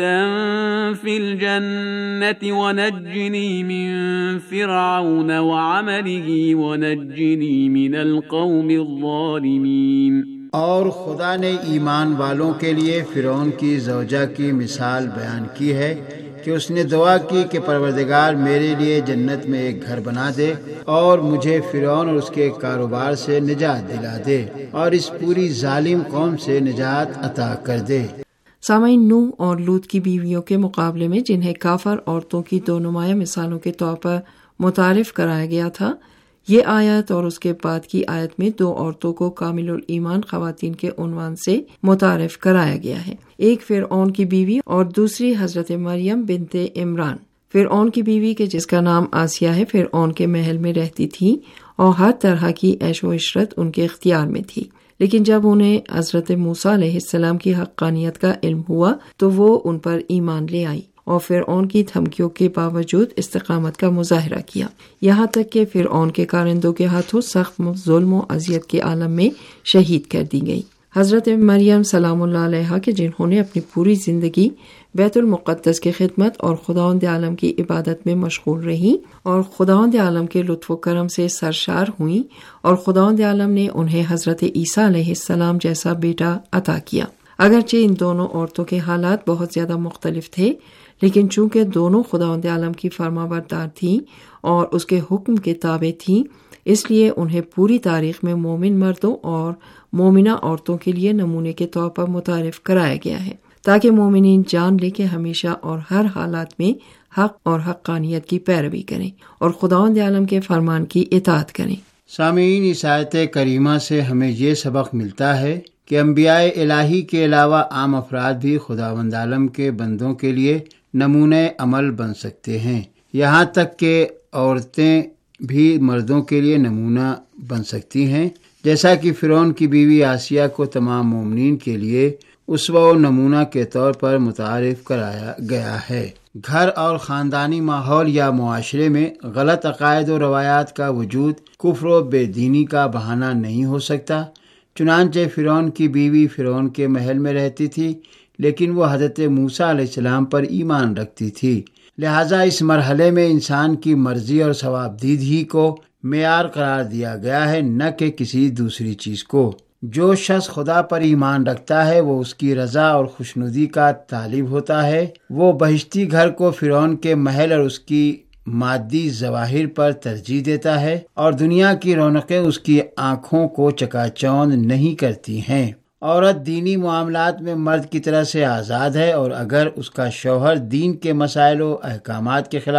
بَيْتًا فِي الْجَنَّةِ وَنَجِّنِي مِن فِرْعَوْنَ وَعَمَلِهِ وَنَجِّنِي مِنَ الْقَوْمِ الظَّالِمِينَ۔ اور خدا نے ایمان والوں کے لیے فرعون کی زوجہ کی مثال بیان کی ہے کہ اس نے دعا کی کہ پروردگار میرے لیے جنت میں ایک گھر بنا دے اور مجھے فرعون اور اس کے کاروبار سے نجات دلا دے اور اس پوری ظالم قوم سے نجات عطا کر دے۔ سامعین، نوح اور لوط کی بیویوں کے مقابلے میں جنہیں کافر عورتوں کی دو نمایاں مثالوں کے طور پر متعارف کرایا گیا تھا، یہ آیت اور اس کے بعد کی آیت میں دو عورتوں کو کامل الایمان خواتین کے عنوان سے متعارف کرایا گیا ہے، ایک فرعون کی بیوی اور دوسری حضرت مریم بنت عمران۔ فرعون کی بیوی کے جس کا نام آسیہ ہے فرعون کے محل میں رہتی تھی اور ہر طرح کی عیش و عشرت ان کے اختیار میں تھی، لیکن جب انہیں حضرت موسیٰ علیہ السلام کی حقانیت کا علم ہوا تو وہ ان پر ایمان لے آئی اور فرعون کی دھمکیوں کے باوجود استقامت کا مظاہرہ کیا، یہاں تک کہ فرعون کے کارندوں کے ہاتھوں سخت ظلم و اذیت کے عالم میں شہید کر دی گئی۔ حضرت مریم سلام اللہ علیہا کہ جنہوں نے اپنی پوری زندگی بیت المقدس کی خدمت اور خداوند عالم کی عبادت میں مشغول رہیں اور خداوند عالم کے لطف و کرم سے سرشار ہوئیں اور خداوند عالم نے انہیں حضرت عیسیٰ علیہ السلام جیسا بیٹا عطا کیا۔ اگرچہ ان دونوں عورتوں کے حالات بہت زیادہ مختلف تھے لیکن چونکہ دونوں خداوند عالم کی فرما بردار تھیں اور اس کے حکم کے تابع تھیں، اس لیے انہیں پوری تاریخ میں مومن مردوں اور مومنہ عورتوں کے لیے نمونے کے طور پر متعارف کرایا گیا ہے تاکہ مومنین جان لے کہ ہمیشہ اور ہر حالات میں حق اور حقانیت کی پیروی کریں اور خداوند عالم کے فرمان کی اطاعت کریں۔ سامعین، اس آیت کریمہ سے ہمیں یہ سبق ملتا ہے کہ انبیاء الہی کے علاوہ عام افراد بھی خداوند عالم کے بندوں کے لیے نمونۂ عمل بن سکتے ہیں، یہاں تک کہ عورتیں بھی مردوں کے لیے نمونہ بن سکتی ہیں، جیسا کہ فرعون کی بیوی آسیہ کو تمام مومنین کے لیے اسوہ و نمونہ کے طور پر متعارف کرایا گیا ہے۔ گھر اور خاندانی ماحول یا معاشرے میں غلط عقائد و روایات کا وجود کفر و بے دینی کا بہانہ نہیں ہو سکتا، چنانچہ فرعون کی بیوی فرعون کے محل میں رہتی تھی لیکن وہ حضرت موسیٰ علیہ السلام پر ایمان رکھتی تھی، لہٰذا اس مرحلے میں انسان کی مرضی اور ثوابدیدگی کو معیار قرار دیا گیا ہے، نہ کہ کسی دوسری چیز کو۔ جو شخص خدا پر ایمان رکھتا ہے وہ اس کی رضا اور خوشنودی کا طالب ہوتا ہے، وہ بہشتی گھر کو فرعون کے محل اور اس کی مادی ظواہر پر ترجیح دیتا ہے اور دنیا کی رونقیں اس کی آنکھوں کو چکا چوند نہیں کرتی ہیں۔ عورت دینی معاملات میں مرد کی طرح سے آزاد ہے اور اگر اس کا شوہر دین کے مسائل و احکامات کے خلاف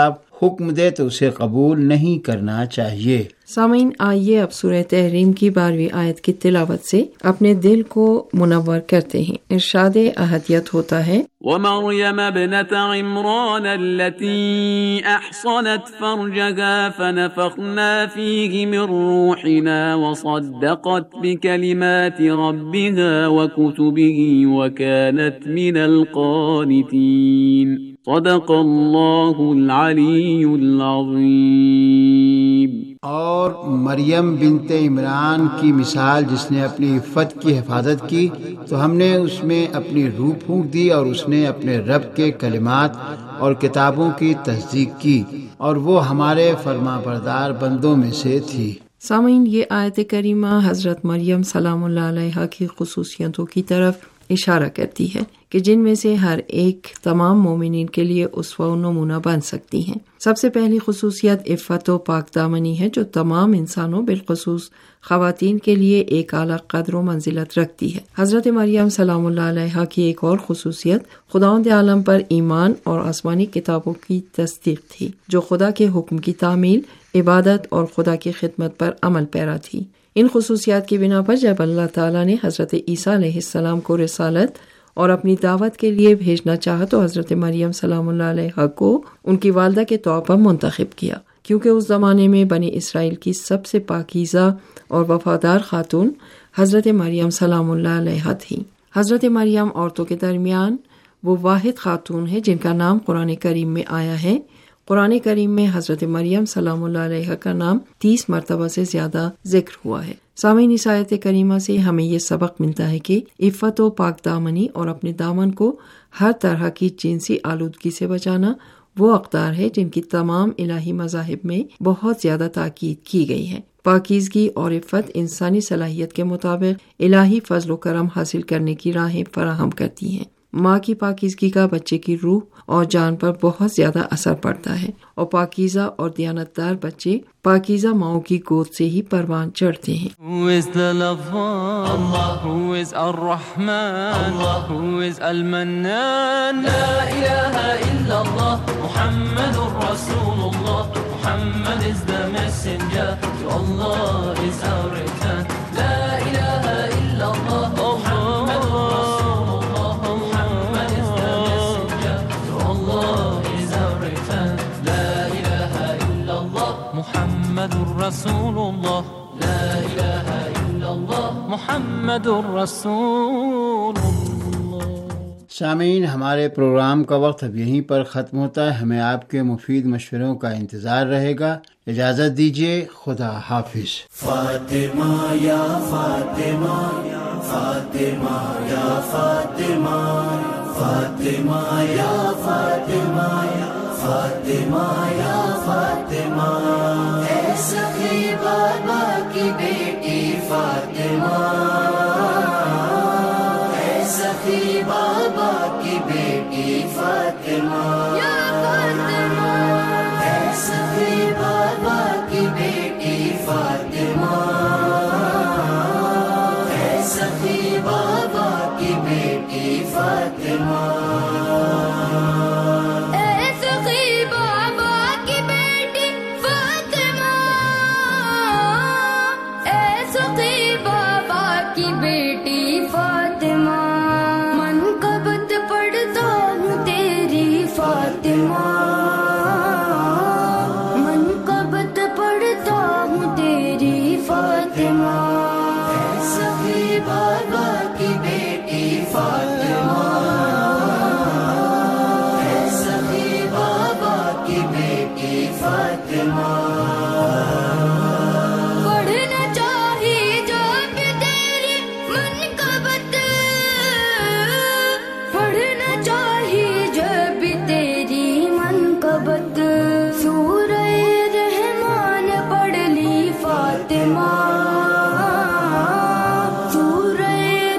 حکم دے تو اسے قبول نہیں کرنا چاہیے۔ سامعین، آئیے اب سورہ تحریم کی 12ویں آیت کی تلاوت سے اپنے دل کو منور کرتے ہیں۔ ارشاد احدیت ہوتا ہے: ومريم ابنة عمران التي أحصنت فرجها فنفخنا فيه من روحنا وصدقت بكلمات ربها وكتبه وكانت من القانتين صدق الله العلي العظيم۔ اور مریم بنت عمران کی مثال، جس نے اپنی عفت کی حفاظت کی تو ہم نے اس میں اپنی روح پھونک دی اور اس نے اپنے رب کے کلمات اور کتابوں کی تصدیق کی اور وہ ہمارے فرما بردار بندوں میں سے تھی۔ سامعین، یہ آیت کریمہ حضرت مریم سلام اللہ علیہا کی خصوصیتوں کی طرف اشارہ کرتی ہے کہ جن میں سے ہر ایک تمام مومنین کے لیے اسوہ و نمونہ بن سکتی ہیں۔ سب سے پہلی خصوصیت عفت و پاک دامنی ہے، جو تمام انسانوں بالخصوص خواتین کے لیے ایک اعلیٰ قدر و منزلت رکھتی ہے۔ حضرت مریم سلام اللہ علیہا کی ایک اور خصوصیت خداوند عالم پر ایمان اور آسمانی کتابوں کی تصدیق تھی، جو خدا کے حکم کی تعمیل، عبادت اور خدا کی خدمت پر عمل پیرا تھی۔ ان خصوصیات کی بنا پر جب اللہ تعالیٰ نے حضرت عیسیٰ علیہ السلام کو رسالت اور اپنی دعوت کے لیے بھیجنا چاہا تو حضرت مریم سلام اللہ علیہا کو ان کی والدہ کے طور پر منتخب کیا، کیونکہ اس زمانے میں بنی اسرائیل کی سب سے پاکیزہ اور وفادار خاتون حضرت مریم سلام اللہ علیہا تھی۔ حضرت مریم عورتوں کے درمیان وہ واحد خاتون ہے جن کا نام قرآن کریم میں آیا ہے۔ قرآن کریم میں حضرت مریم سلام اللہ علیہا کا نام 30 مرتبہ سے زیادہ ذکر ہوا ہے۔ سامعین، اس آیت کریمہ سے ہمیں یہ سبق ملتا ہے کہ عفت و پاک دامنی اور اپنے دامن کو ہر طرح کی جنسی آلودگی سے بچانا وہ اقدار ہے جن کی تمام الہی مذاہب میں بہت زیادہ تاکید کی گئی ہے۔ پاکیزگی اور عفت انسانی صلاحیت کے مطابق الہی فضل و کرم حاصل کرنے کی راہیں فراہم کرتی ہیں۔ ماں کی پاکیزگی کا بچے کی روح اور جان پر بہت زیادہ اثر پڑتا ہے، اور پاکیزہ اور دیانتدار بچے پاکیزہ ماؤں کی گود سے ہی پروان چڑھتے ہیں۔ Who is the lover? Who is Ar-Rahman? Who is Al-Mannan? La ilaha illallah, Muhammadur Rasulullah. Muhammad is the messenger, to Allah is our return. La ilaha illallah, Muhammadur Rasulullah. Muhammad is the messenger, to Allah is our return. La ilaha illallah, Muhammadur Rasulullah. La ilaha illallah, Muhammadur Rasulullah. سامعین، ہمارے programme کا وقت اب یہیں پر ختم ہوتا ہے۔ ہمیں آپ کے مفید مشوروں کا انتظار رہے گا۔ اجازت دیجیے، خدا حافظ۔ فاطمہ یا فاطمہ، فاطمہ یا فاطمہ، فاطمہ یا فاطمہ، فاطمہ یا فاطمہ، اے سخی بابا کی بیٹی فاطمہ، اے سخی بابا کی بیٹی فاطمہ، یا فاطمہ، اے سخی بابا کی بیٹی فاطمہ، اے سخی بابا کی بیٹی فاطمہ، اے سخی بابا کی بیٹی فاطمہ، اے سخی بابا کی بیٹی فاطمہ، منقبت پڑھتا ہوں تیری فاطمہ، منقبت پڑھتا ہوں تیری فاطمہ، اے سخی بابا کی بیٹی فاطمہ، اے سخی بابا کی بیٹی فاطمہ، پڑھنا چاہیے جب تیری منقبت، پڑھنا چاہیے جب تیری منقبت، سورہ رحمان پڑھ لی فاطمہ، سورہ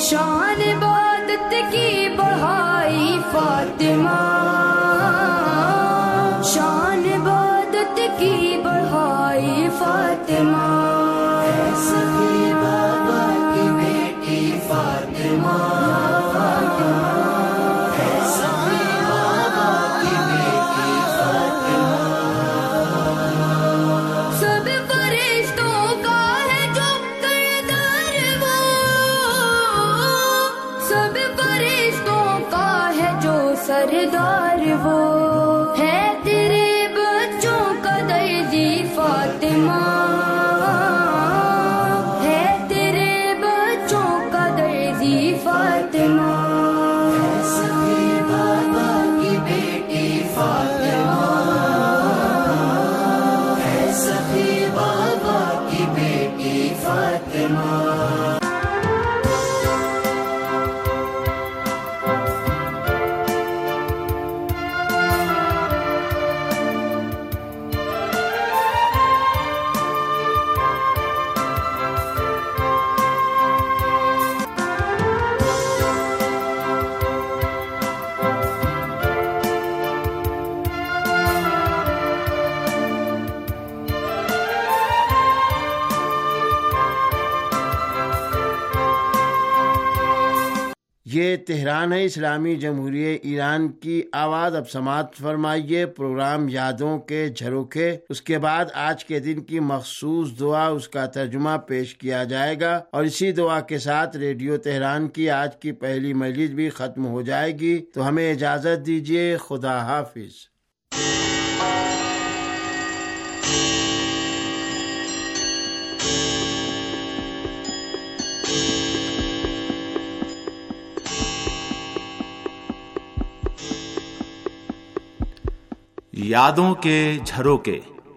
شان عبادت کی بڑھائی فاطمہ، شان عبادت کی بڑھائی فاطمہ، سخی بابا کی بیٹی فاطمہ، سخی بابا کی بیٹی فاطمہ، سب فرشتوں کا ہے جو کردار وہ، سب فرشتوں کا ہے جو سردار وہ، ہے تیرے بچوں کا درجی فاطمہ، ہے تیرے بچوں کا درجی فاطمہ، سخی بابا کی بیٹی فاطمہ، ہے سخی بابا کی بیٹی فاطمہ۔ یہ تہران ہے، اسلامی جمہوریہ ایران کی آواز۔ اب سماعت فرمائیے پروگرام یادوں کے جھروکے، اس کے بعد آج کے دن کی مخصوص دعا، اس کا ترجمہ پیش کیا جائے گا، اور اسی دعا کے ساتھ ریڈیو تہران کی آج کی پہلی مجلس بھی ختم ہو جائے گی۔ تو ہمیں اجازت دیجیے، خدا حافظ۔ یادوں کے جھروکے۔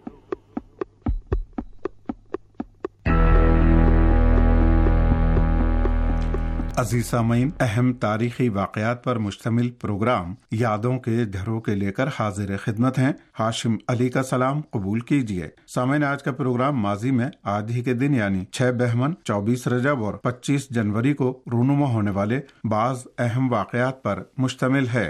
عزیز سامعین، اہم تاریخی واقعات پر مشتمل پروگرام یادوں کے جھروکے لے کر حاضر خدمت ہیں۔ ہاشم علی کا سلام قبول کیجیے۔ سامعین، آج کا پروگرام ماضی میں آج ہی کے دن یعنی 6 بہمن، 24 رجب اور 25 جنوری کو رونما ہونے والے بعض اہم واقعات پر مشتمل ہے۔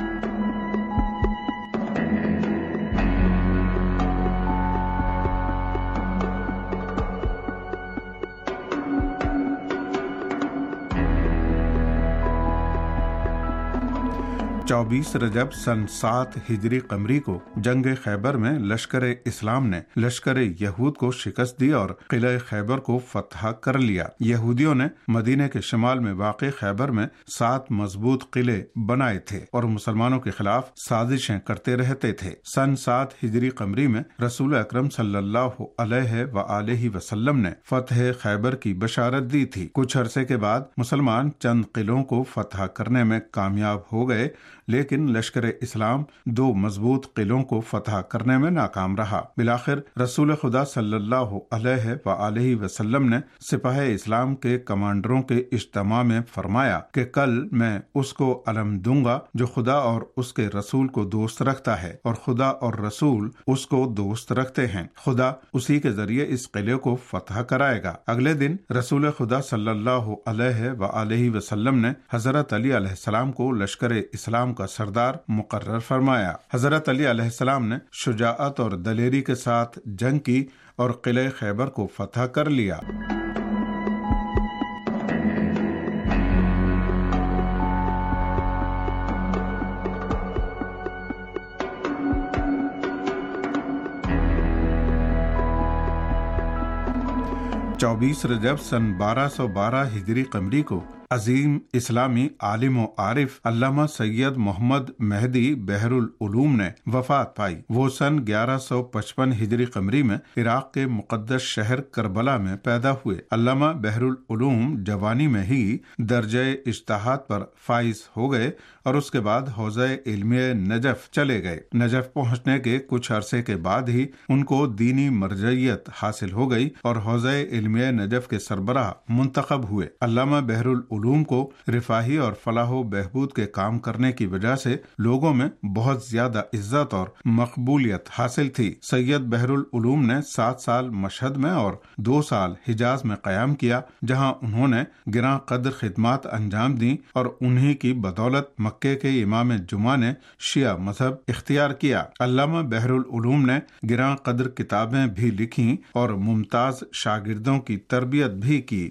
24 رجب سن 7 ہجری قمری کو جنگ خیبر میں لشکر اسلام نے لشکر یہود کو شکست دی اور قلعہ خیبر کو فتح کر لیا۔ یہودیوں نے مدینہ کے شمال میں واقع خیبر میں 7 مضبوط قلعے بنائے تھے اور مسلمانوں کے خلاف سازشیں کرتے رہتے تھے۔ سن 7 ہجری قمری میں رسول اکرم صلی اللہ علیہ وآلہ وسلم نے فتح خیبر کی بشارت دی تھی۔ کچھ عرصے کے بعد مسلمان چند قلعوں کو فتح کرنے میں کامیاب ہو گئے، لیکن لشکر اسلام 2 مضبوط قلعوں کو فتح کرنے میں ناکام رہا۔ بالآخر رسول خدا صلی اللہ علیہ وآلہ وسلم نے سپاہ اسلام کے کمانڈروں کے اجتماع میں فرمایا کہ کل میں اس کو علم دوں گا جو خدا اور اس کے رسول کو دوست رکھتا ہے اور خدا اور رسول اس کو دوست رکھتے ہیں۔ خدا اسی کے ذریعے اس قلعے کو فتح کرائے گا۔ اگلے دن رسول خدا صلی اللہ علیہ وآلہ وسلم نے حضرت علی علیہ السلام کو لشکر اسلام کا سردار مقرر فرمایا۔ حضرت علی علیہ السلام نے شجاعت اور دلیری کے ساتھ جنگ کی اور قلعہ خیبر کو فتح کر لیا۔ چوبیس رجب سن 1212 ہجری قمری کو عظیم اسلامی عالم و عارف علامہ سید محمد مہدی بحر العلوم نے وفات پائی۔ وہ سن 1155 ہجری قمری میں عراق کے مقدس شہر کربلا میں پیدا ہوئے۔ علامہ بحر العلوم جوانی میں ہی درجہ اجتہاد پر فائز ہو گئے اور اس کے بعد حوزہ علمیہ نجف چلے گئے۔ نجف پہنچنے کے کچھ عرصے کے بعد ہی ان کو دینی مرجعیت حاصل ہو گئی اور حوزہ علمیہ نجف کے سربراہ منتخب ہوئے۔ علامہ بحر العلوم کو رفاہی اور فلاح و بہبود کے کام کرنے کی وجہ سے لوگوں میں بہت زیادہ عزت اور مقبولیت حاصل تھی۔ سید بحر العلوم نے 7 سال مشہد میں اور 2 سال حجاز میں قیام کیا، جہاں انہوں نے گراں قدر خدمات انجام دیں اور انہی کی بدولت مکے کے امام جمعہ نے شیعہ مذہب اختیار کیا۔ علامہ بحر العلوم نے گراں قدر کتابیں بھی لکھیں اور ممتاز شاگردوں کی تربیت بھی کی۔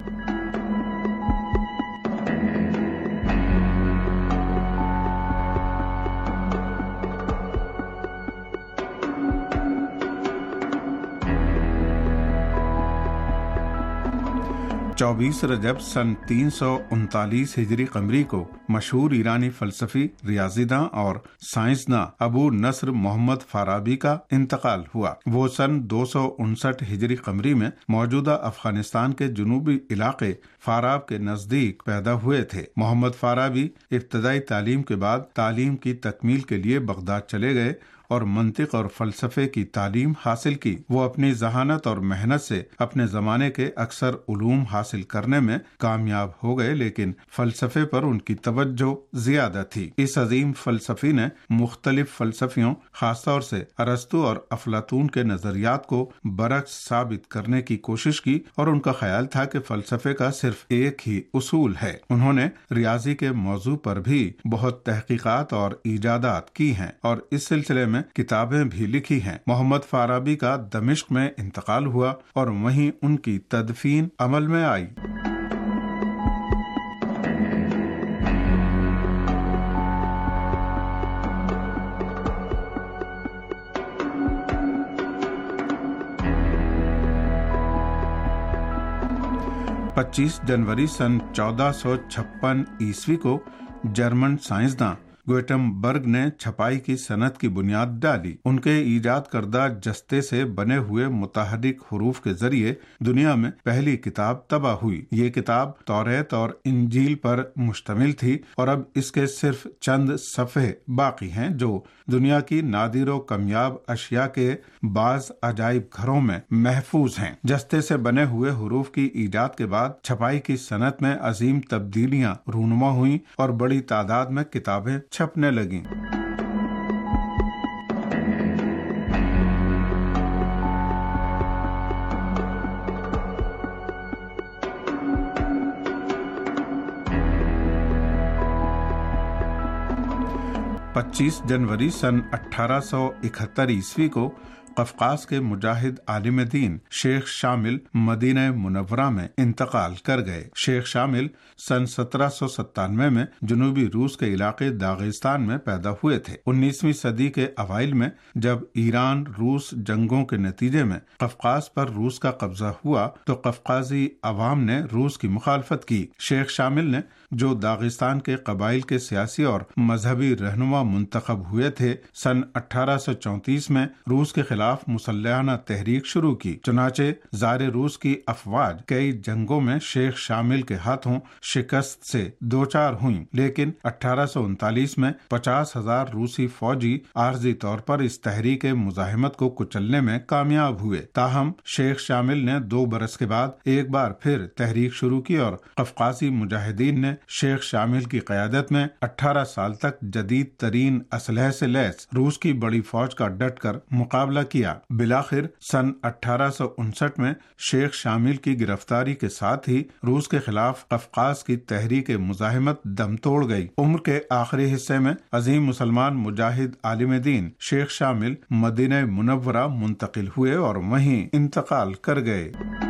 چوبیس رجب سن 339 ہجری قمری کو مشہور ایرانی فلسفی، ریاضیداں اور سائنسداں ابو نصر محمد فارابی کا انتقال ہوا۔ وہ سن 259 ہجری قمری میں موجودہ افغانستان کے جنوبی علاقے فاراب کے نزدیک پیدا ہوئے تھے۔ محمد فارابی ابتدائی تعلیم کے بعد تعلیم کی تکمیل کے لیے بغداد چلے گئے اور منطق اور فلسفے کی تعلیم حاصل کی۔ وہ اپنی ذہانت اور محنت سے اپنے زمانے کے اکثر علوم حاصل کرنے میں کامیاب ہو گئے، لیکن فلسفے پر ان کی توجہ زیادہ تھی۔ اس عظیم فلسفی نے مختلف فلسفیوں، خاص طور سے ارسطو اور افلاطون کے نظریات کو برعکس ثابت کرنے کی کوشش کی، اور ان کا خیال تھا کہ فلسفے کا صرف ایک ہی اصول ہے۔ انہوں نے ریاضی کے موضوع پر بھی بہت تحقیقات اور ایجادات کی ہیں اور اس سلسلے میں کتابیں بھی لکھی ہیں۔ محمد فارابی کا دمشق میں انتقال ہوا اور وہیں ان کی تدفین عمل میں آئی۔ پچیس جنوری سن 1456 عیسوی کو جرمن سائنسداں گوٹنبرگ نے چھپائی کی صنعت کی بنیاد ڈالی۔ ان کے ایجاد کردہ جستے سے بنے ہوئے متحرک حروف کے ذریعے دنیا میں پہلی کتاب طبع ہوئی۔ یہ کتاب توریت اور انجیل پر مشتمل تھی اور اب اس کے صرف چند صفحے باقی ہیں، جو دنیا کی نادر و کمیاب اشیاء کے بعض عجائب گھروں میں محفوظ ہیں۔ جستے سے بنے ہوئے حروف کی ایجاد کے بعد چھپائی کی صنعت میں عظیم تبدیلیاں رونما ہوئیں اور بڑی تعداد میں کتابیں چھپنے لگیں۔ پچیس جنوری سن 1871 عیسوی کو قفقاز کے مجاہد عالم دین شیخ شامل مدینہ منورہ میں انتقال کر گئے۔ شیخ شامل سن 1797 میں جنوبی روس کے علاقے داغستان میں پیدا ہوئے تھے۔ 19ویں صدی کے اوائل میں جب ایران روس جنگوں کے نتیجے میں قفقاز پر روس کا قبضہ ہوا تو قفقازی عوام نے روس کی مخالفت کی۔ شیخ شامل نے، جو داغستان کے قبائل کے سیاسی اور مذہبی رہنما منتخب ہوئے تھے، سن 1834 میں روس کے خلاف مسلحانہ تحریک شروع کی۔ چنانچہ زار روس کی افواج کئی جنگوں میں شیخ شامل کے ہاتھوں شکست سے دوچار ہوئیں، لیکن 1839 میں 50,000 روسی فوجی عارضی طور پر اس تحریک مزاحمت کو کچلنے میں کامیاب ہوئے۔ تاہم شیخ شامل نے 2 برس کے بعد ایک بار پھر تحریک شروع کی اور قفقازی مجاہدین نے شیخ شامل کی قیادت میں 18 سال تک جدید ترین اسلحے سے لیس روس کی بڑی فوج کا ڈٹ کر مقابلہ کیا۔ بالآخر سن 1859 میں شیخ شامل کی گرفتاری کے ساتھ ہی روس کے خلاف قفقاز کی تحریک مزاحمت دم توڑ گئی۔ عمر کے آخری حصے میں عظیم مسلمان مجاہد عالم دین شیخ شامل مدینہ منورہ منتقل ہوئے اور وہیں انتقال کر گئے۔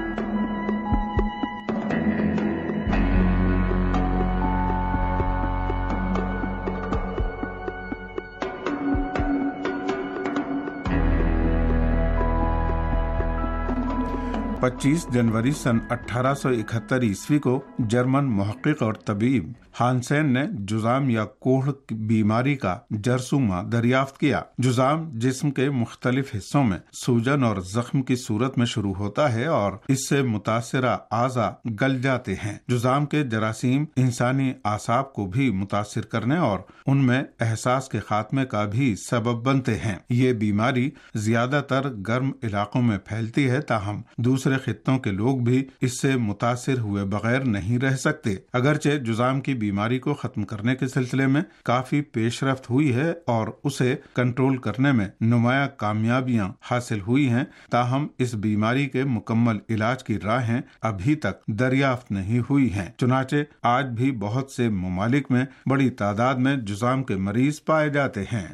پچیس جنوری سن 1871 عیسوی کو جرمن محقق اور طبیب ہانسین نے جزام یا کوڑھ بیماری کا جرثومہ دریافت کیا۔ جزام جسم کے مختلف حصوں میں سوجن اور زخم کی صورت میں شروع ہوتا ہے اور اس سے متاثرہ اعضاء گل جاتے ہیں۔ جزام کے جراثیم انسانی اعصاب کو بھی متاثر کرنے اور ان میں احساس کے خاتمے کا بھی سبب بنتے ہیں۔ یہ بیماری زیادہ تر گرم علاقوں میں پھیلتی ہے، تاہم دوسرے دوسرے خطوں کے لوگ بھی اس سے متاثر ہوئے بغیر نہیں رہ سکتے۔ اگرچہ جذام کی بیماری کو ختم کرنے کے سلسلے میں کافی پیش رفت ہوئی ہے اور اسے کنٹرول کرنے میں نمایاں کامیابیاں حاصل ہوئی ہیں، تاہم اس بیماری کے مکمل علاج کی راہیں ابھی تک دریافت نہیں ہوئی ہیں۔ چنانچہ آج بھی بہت سے ممالک میں بڑی تعداد میں جذام کے مریض پائے جاتے ہیں۔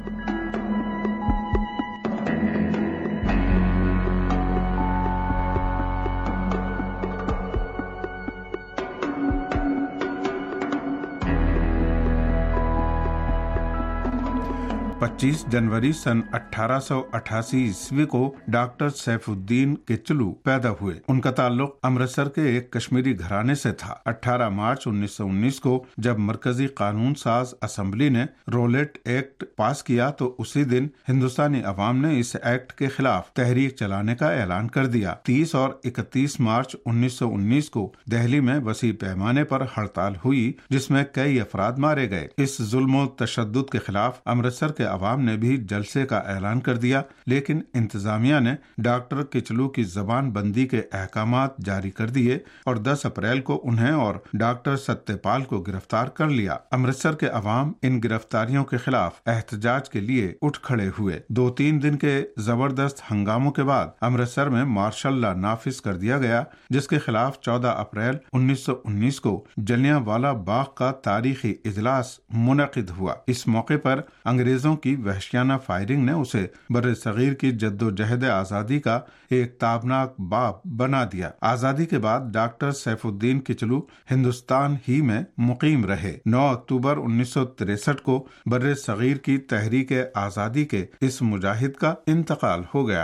25 جنوری سن 1888 عیسوی کو ڈاکٹر سیف الدین کچلو پیدا ہوئے۔ ان کا تعلق امرتسر کے ایک کشمیری گھرانے سے تھا۔ 18 مارچ 1919 کو جب مرکزی قانون ساز اسمبلی نے رولیٹ ایکٹ پاس کیا تو اسی دن ہندوستانی عوام نے اس ایکٹ کے خلاف تحریک چلانے کا اعلان کر دیا۔ 30 اور 31 مارچ 1919 کو دہلی میں وسیع پیمانے پر ہڑتال ہوئی، جس میں کئی افراد مارے گئے۔ اس ظلم و تشدد کے خلاف امرتسر کے عوام نے بھی جلسے کا اعلان کر دیا، لیکن انتظامیہ نے ڈاکٹر کچلو کی زبان بندی کے احکامات جاری کر دیے اور 10 اپریل کو انہیں اور ڈاکٹر ستیہ پال کو گرفتار کر لیا۔ امرتسر کے عوام ان گرفتاریوں کے خلاف احتجاج کے لیے اٹھ کھڑے ہوئے۔ 2-3 دن کے زبردست ہنگاموں کے بعد امرتسر میں مارشل لا نافذ کر دیا گیا، جس کے خلاف 14 اپریل 1919 کو جلیانوالہ باغ کا تاریخی اجلاس منعقد ہوا۔ اس موقع پر انگریزوں کی وحشیانہ فائرنگ نے اسے بر صغیر کی جد و جہد آزادی کا ایک تابناک باب بنا دیا۔ آزادی کے بعد ڈاکٹر سیف الدین کچلو ہندوستان ہی میں مقیم رہے۔ 9 اکتوبر 1963 کو بر صغیر کی تحریک آزادی کے اس مجاہد کا انتقال ہو گیا۔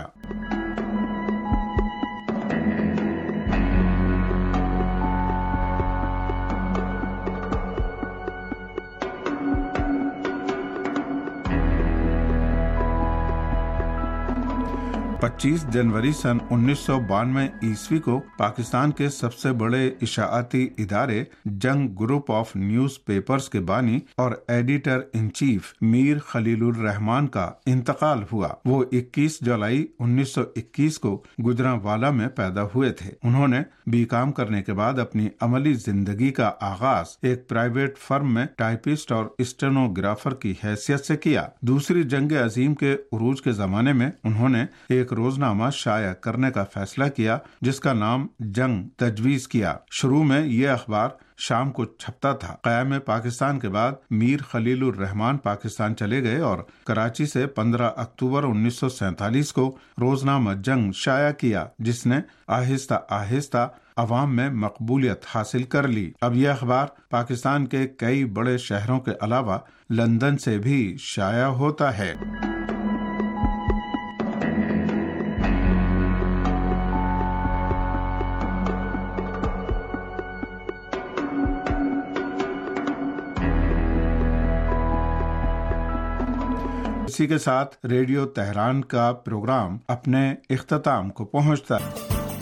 پچیس جنوری سن 1992 عیسوی کو پاکستان کے سب سے بڑے اشاعتی ادارے جنگ گروپ آف نیوز پیپرز کے بانی اور ایڈیٹر ان چیف میر خلیل الرحمان کا انتقال ہوا۔ وہ 21 جولائی 1921 کو گجرانوالہ میں پیدا ہوئے تھے۔ انہوں نے B.Com کرنے کے بعد اپنی عملی زندگی کا آغاز ایک پرائیویٹ فرم میں ٹائپسٹ اور اسٹینوگرافر کی حیثیت سے کیا۔ دوسری جنگ عظیم کے عروج کے زمانے میں انہوں نے ایک روزنامہ شائع کرنے کا فیصلہ کیا، جس کا نام جنگ تجویز کیا۔ شروع میں یہ اخبار شام کو چھپتا تھا۔ قیام پاکستان کے بعد میر خلیل الرحمان پاکستان چلے گئے اور کراچی سے 15 اکتوبر 1947 کو روزنامہ جنگ شائع کیا، جس نے آہستہ آہستہ عوام میں مقبولیت حاصل کر لی۔ اب یہ اخبار پاکستان کے کئی بڑے شہروں کے علاوہ لندن سے بھی شائع ہوتا ہے۔ اسی کے ساتھ ریڈیو تہران کا پروگرام اپنے اختتام کو پہنچتا ہے۔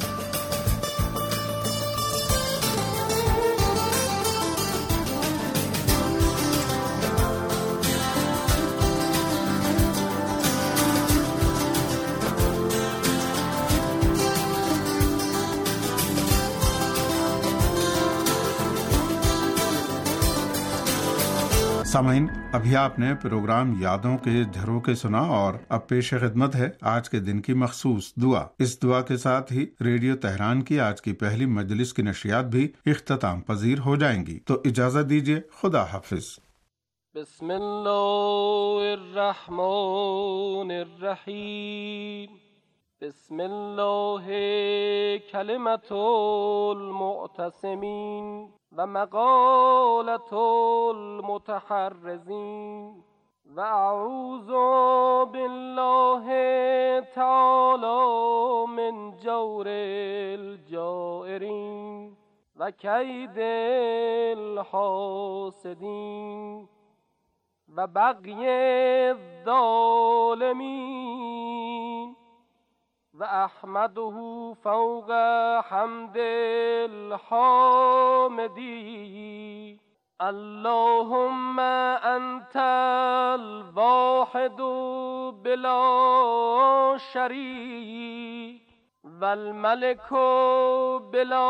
سامعین، ابھی آپ نے پروگرام یادوں کے جھروکے سنا اور اب پیش خدمت ہے آج کے دن کی مخصوص دعا۔ اس دعا کے ساتھ ہی ریڈیو تہران کی آج کی پہلی مجلس کی نشریات بھی اختتام پذیر ہو جائیں گی، تو اجازت دیجیے۔ خدا حافظ۔ بسم اللہ الرحمن الرحیم۔ بسم اللہ کلمۃ المعتصمین و مقالۃ المتحرزین و اعوذ باللہ تعالی من جور الجائرین و کید الحاسدین و بغی الظالمین و احمده فوق حمد الحامدین۔ اللهم انت الواحد بلا شریک والملك بلا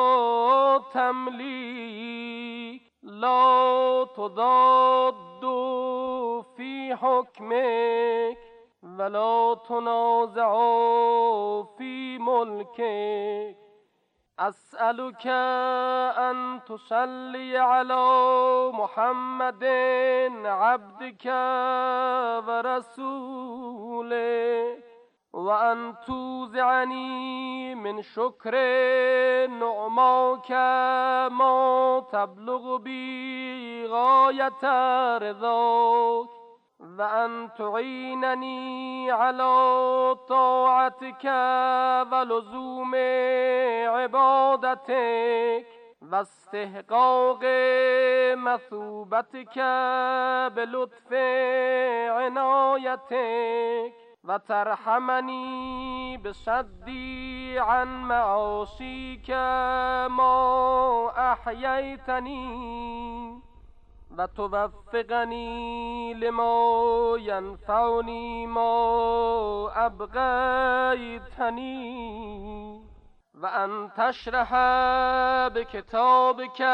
تملیک لا تضاد في حكمك ولا تنازع في ملكك أسألك أن تصلي على محمد عبدك ورسولك وأن توزعني من شكر نعماك ما تبلغ بي غاية رضاك وأن تعينني على طاعتك ولزوم عبادتك واستحقاق مثوبتك بلطف عنايتك وترحمني بصدي عن معاصيك ما أحييتني وتوفقني لما ينفعني ما أبغيتني وأن تشرح بكتابك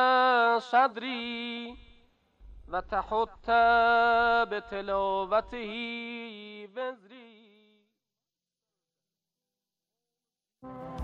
صدري وتحط بتلاوته وزري.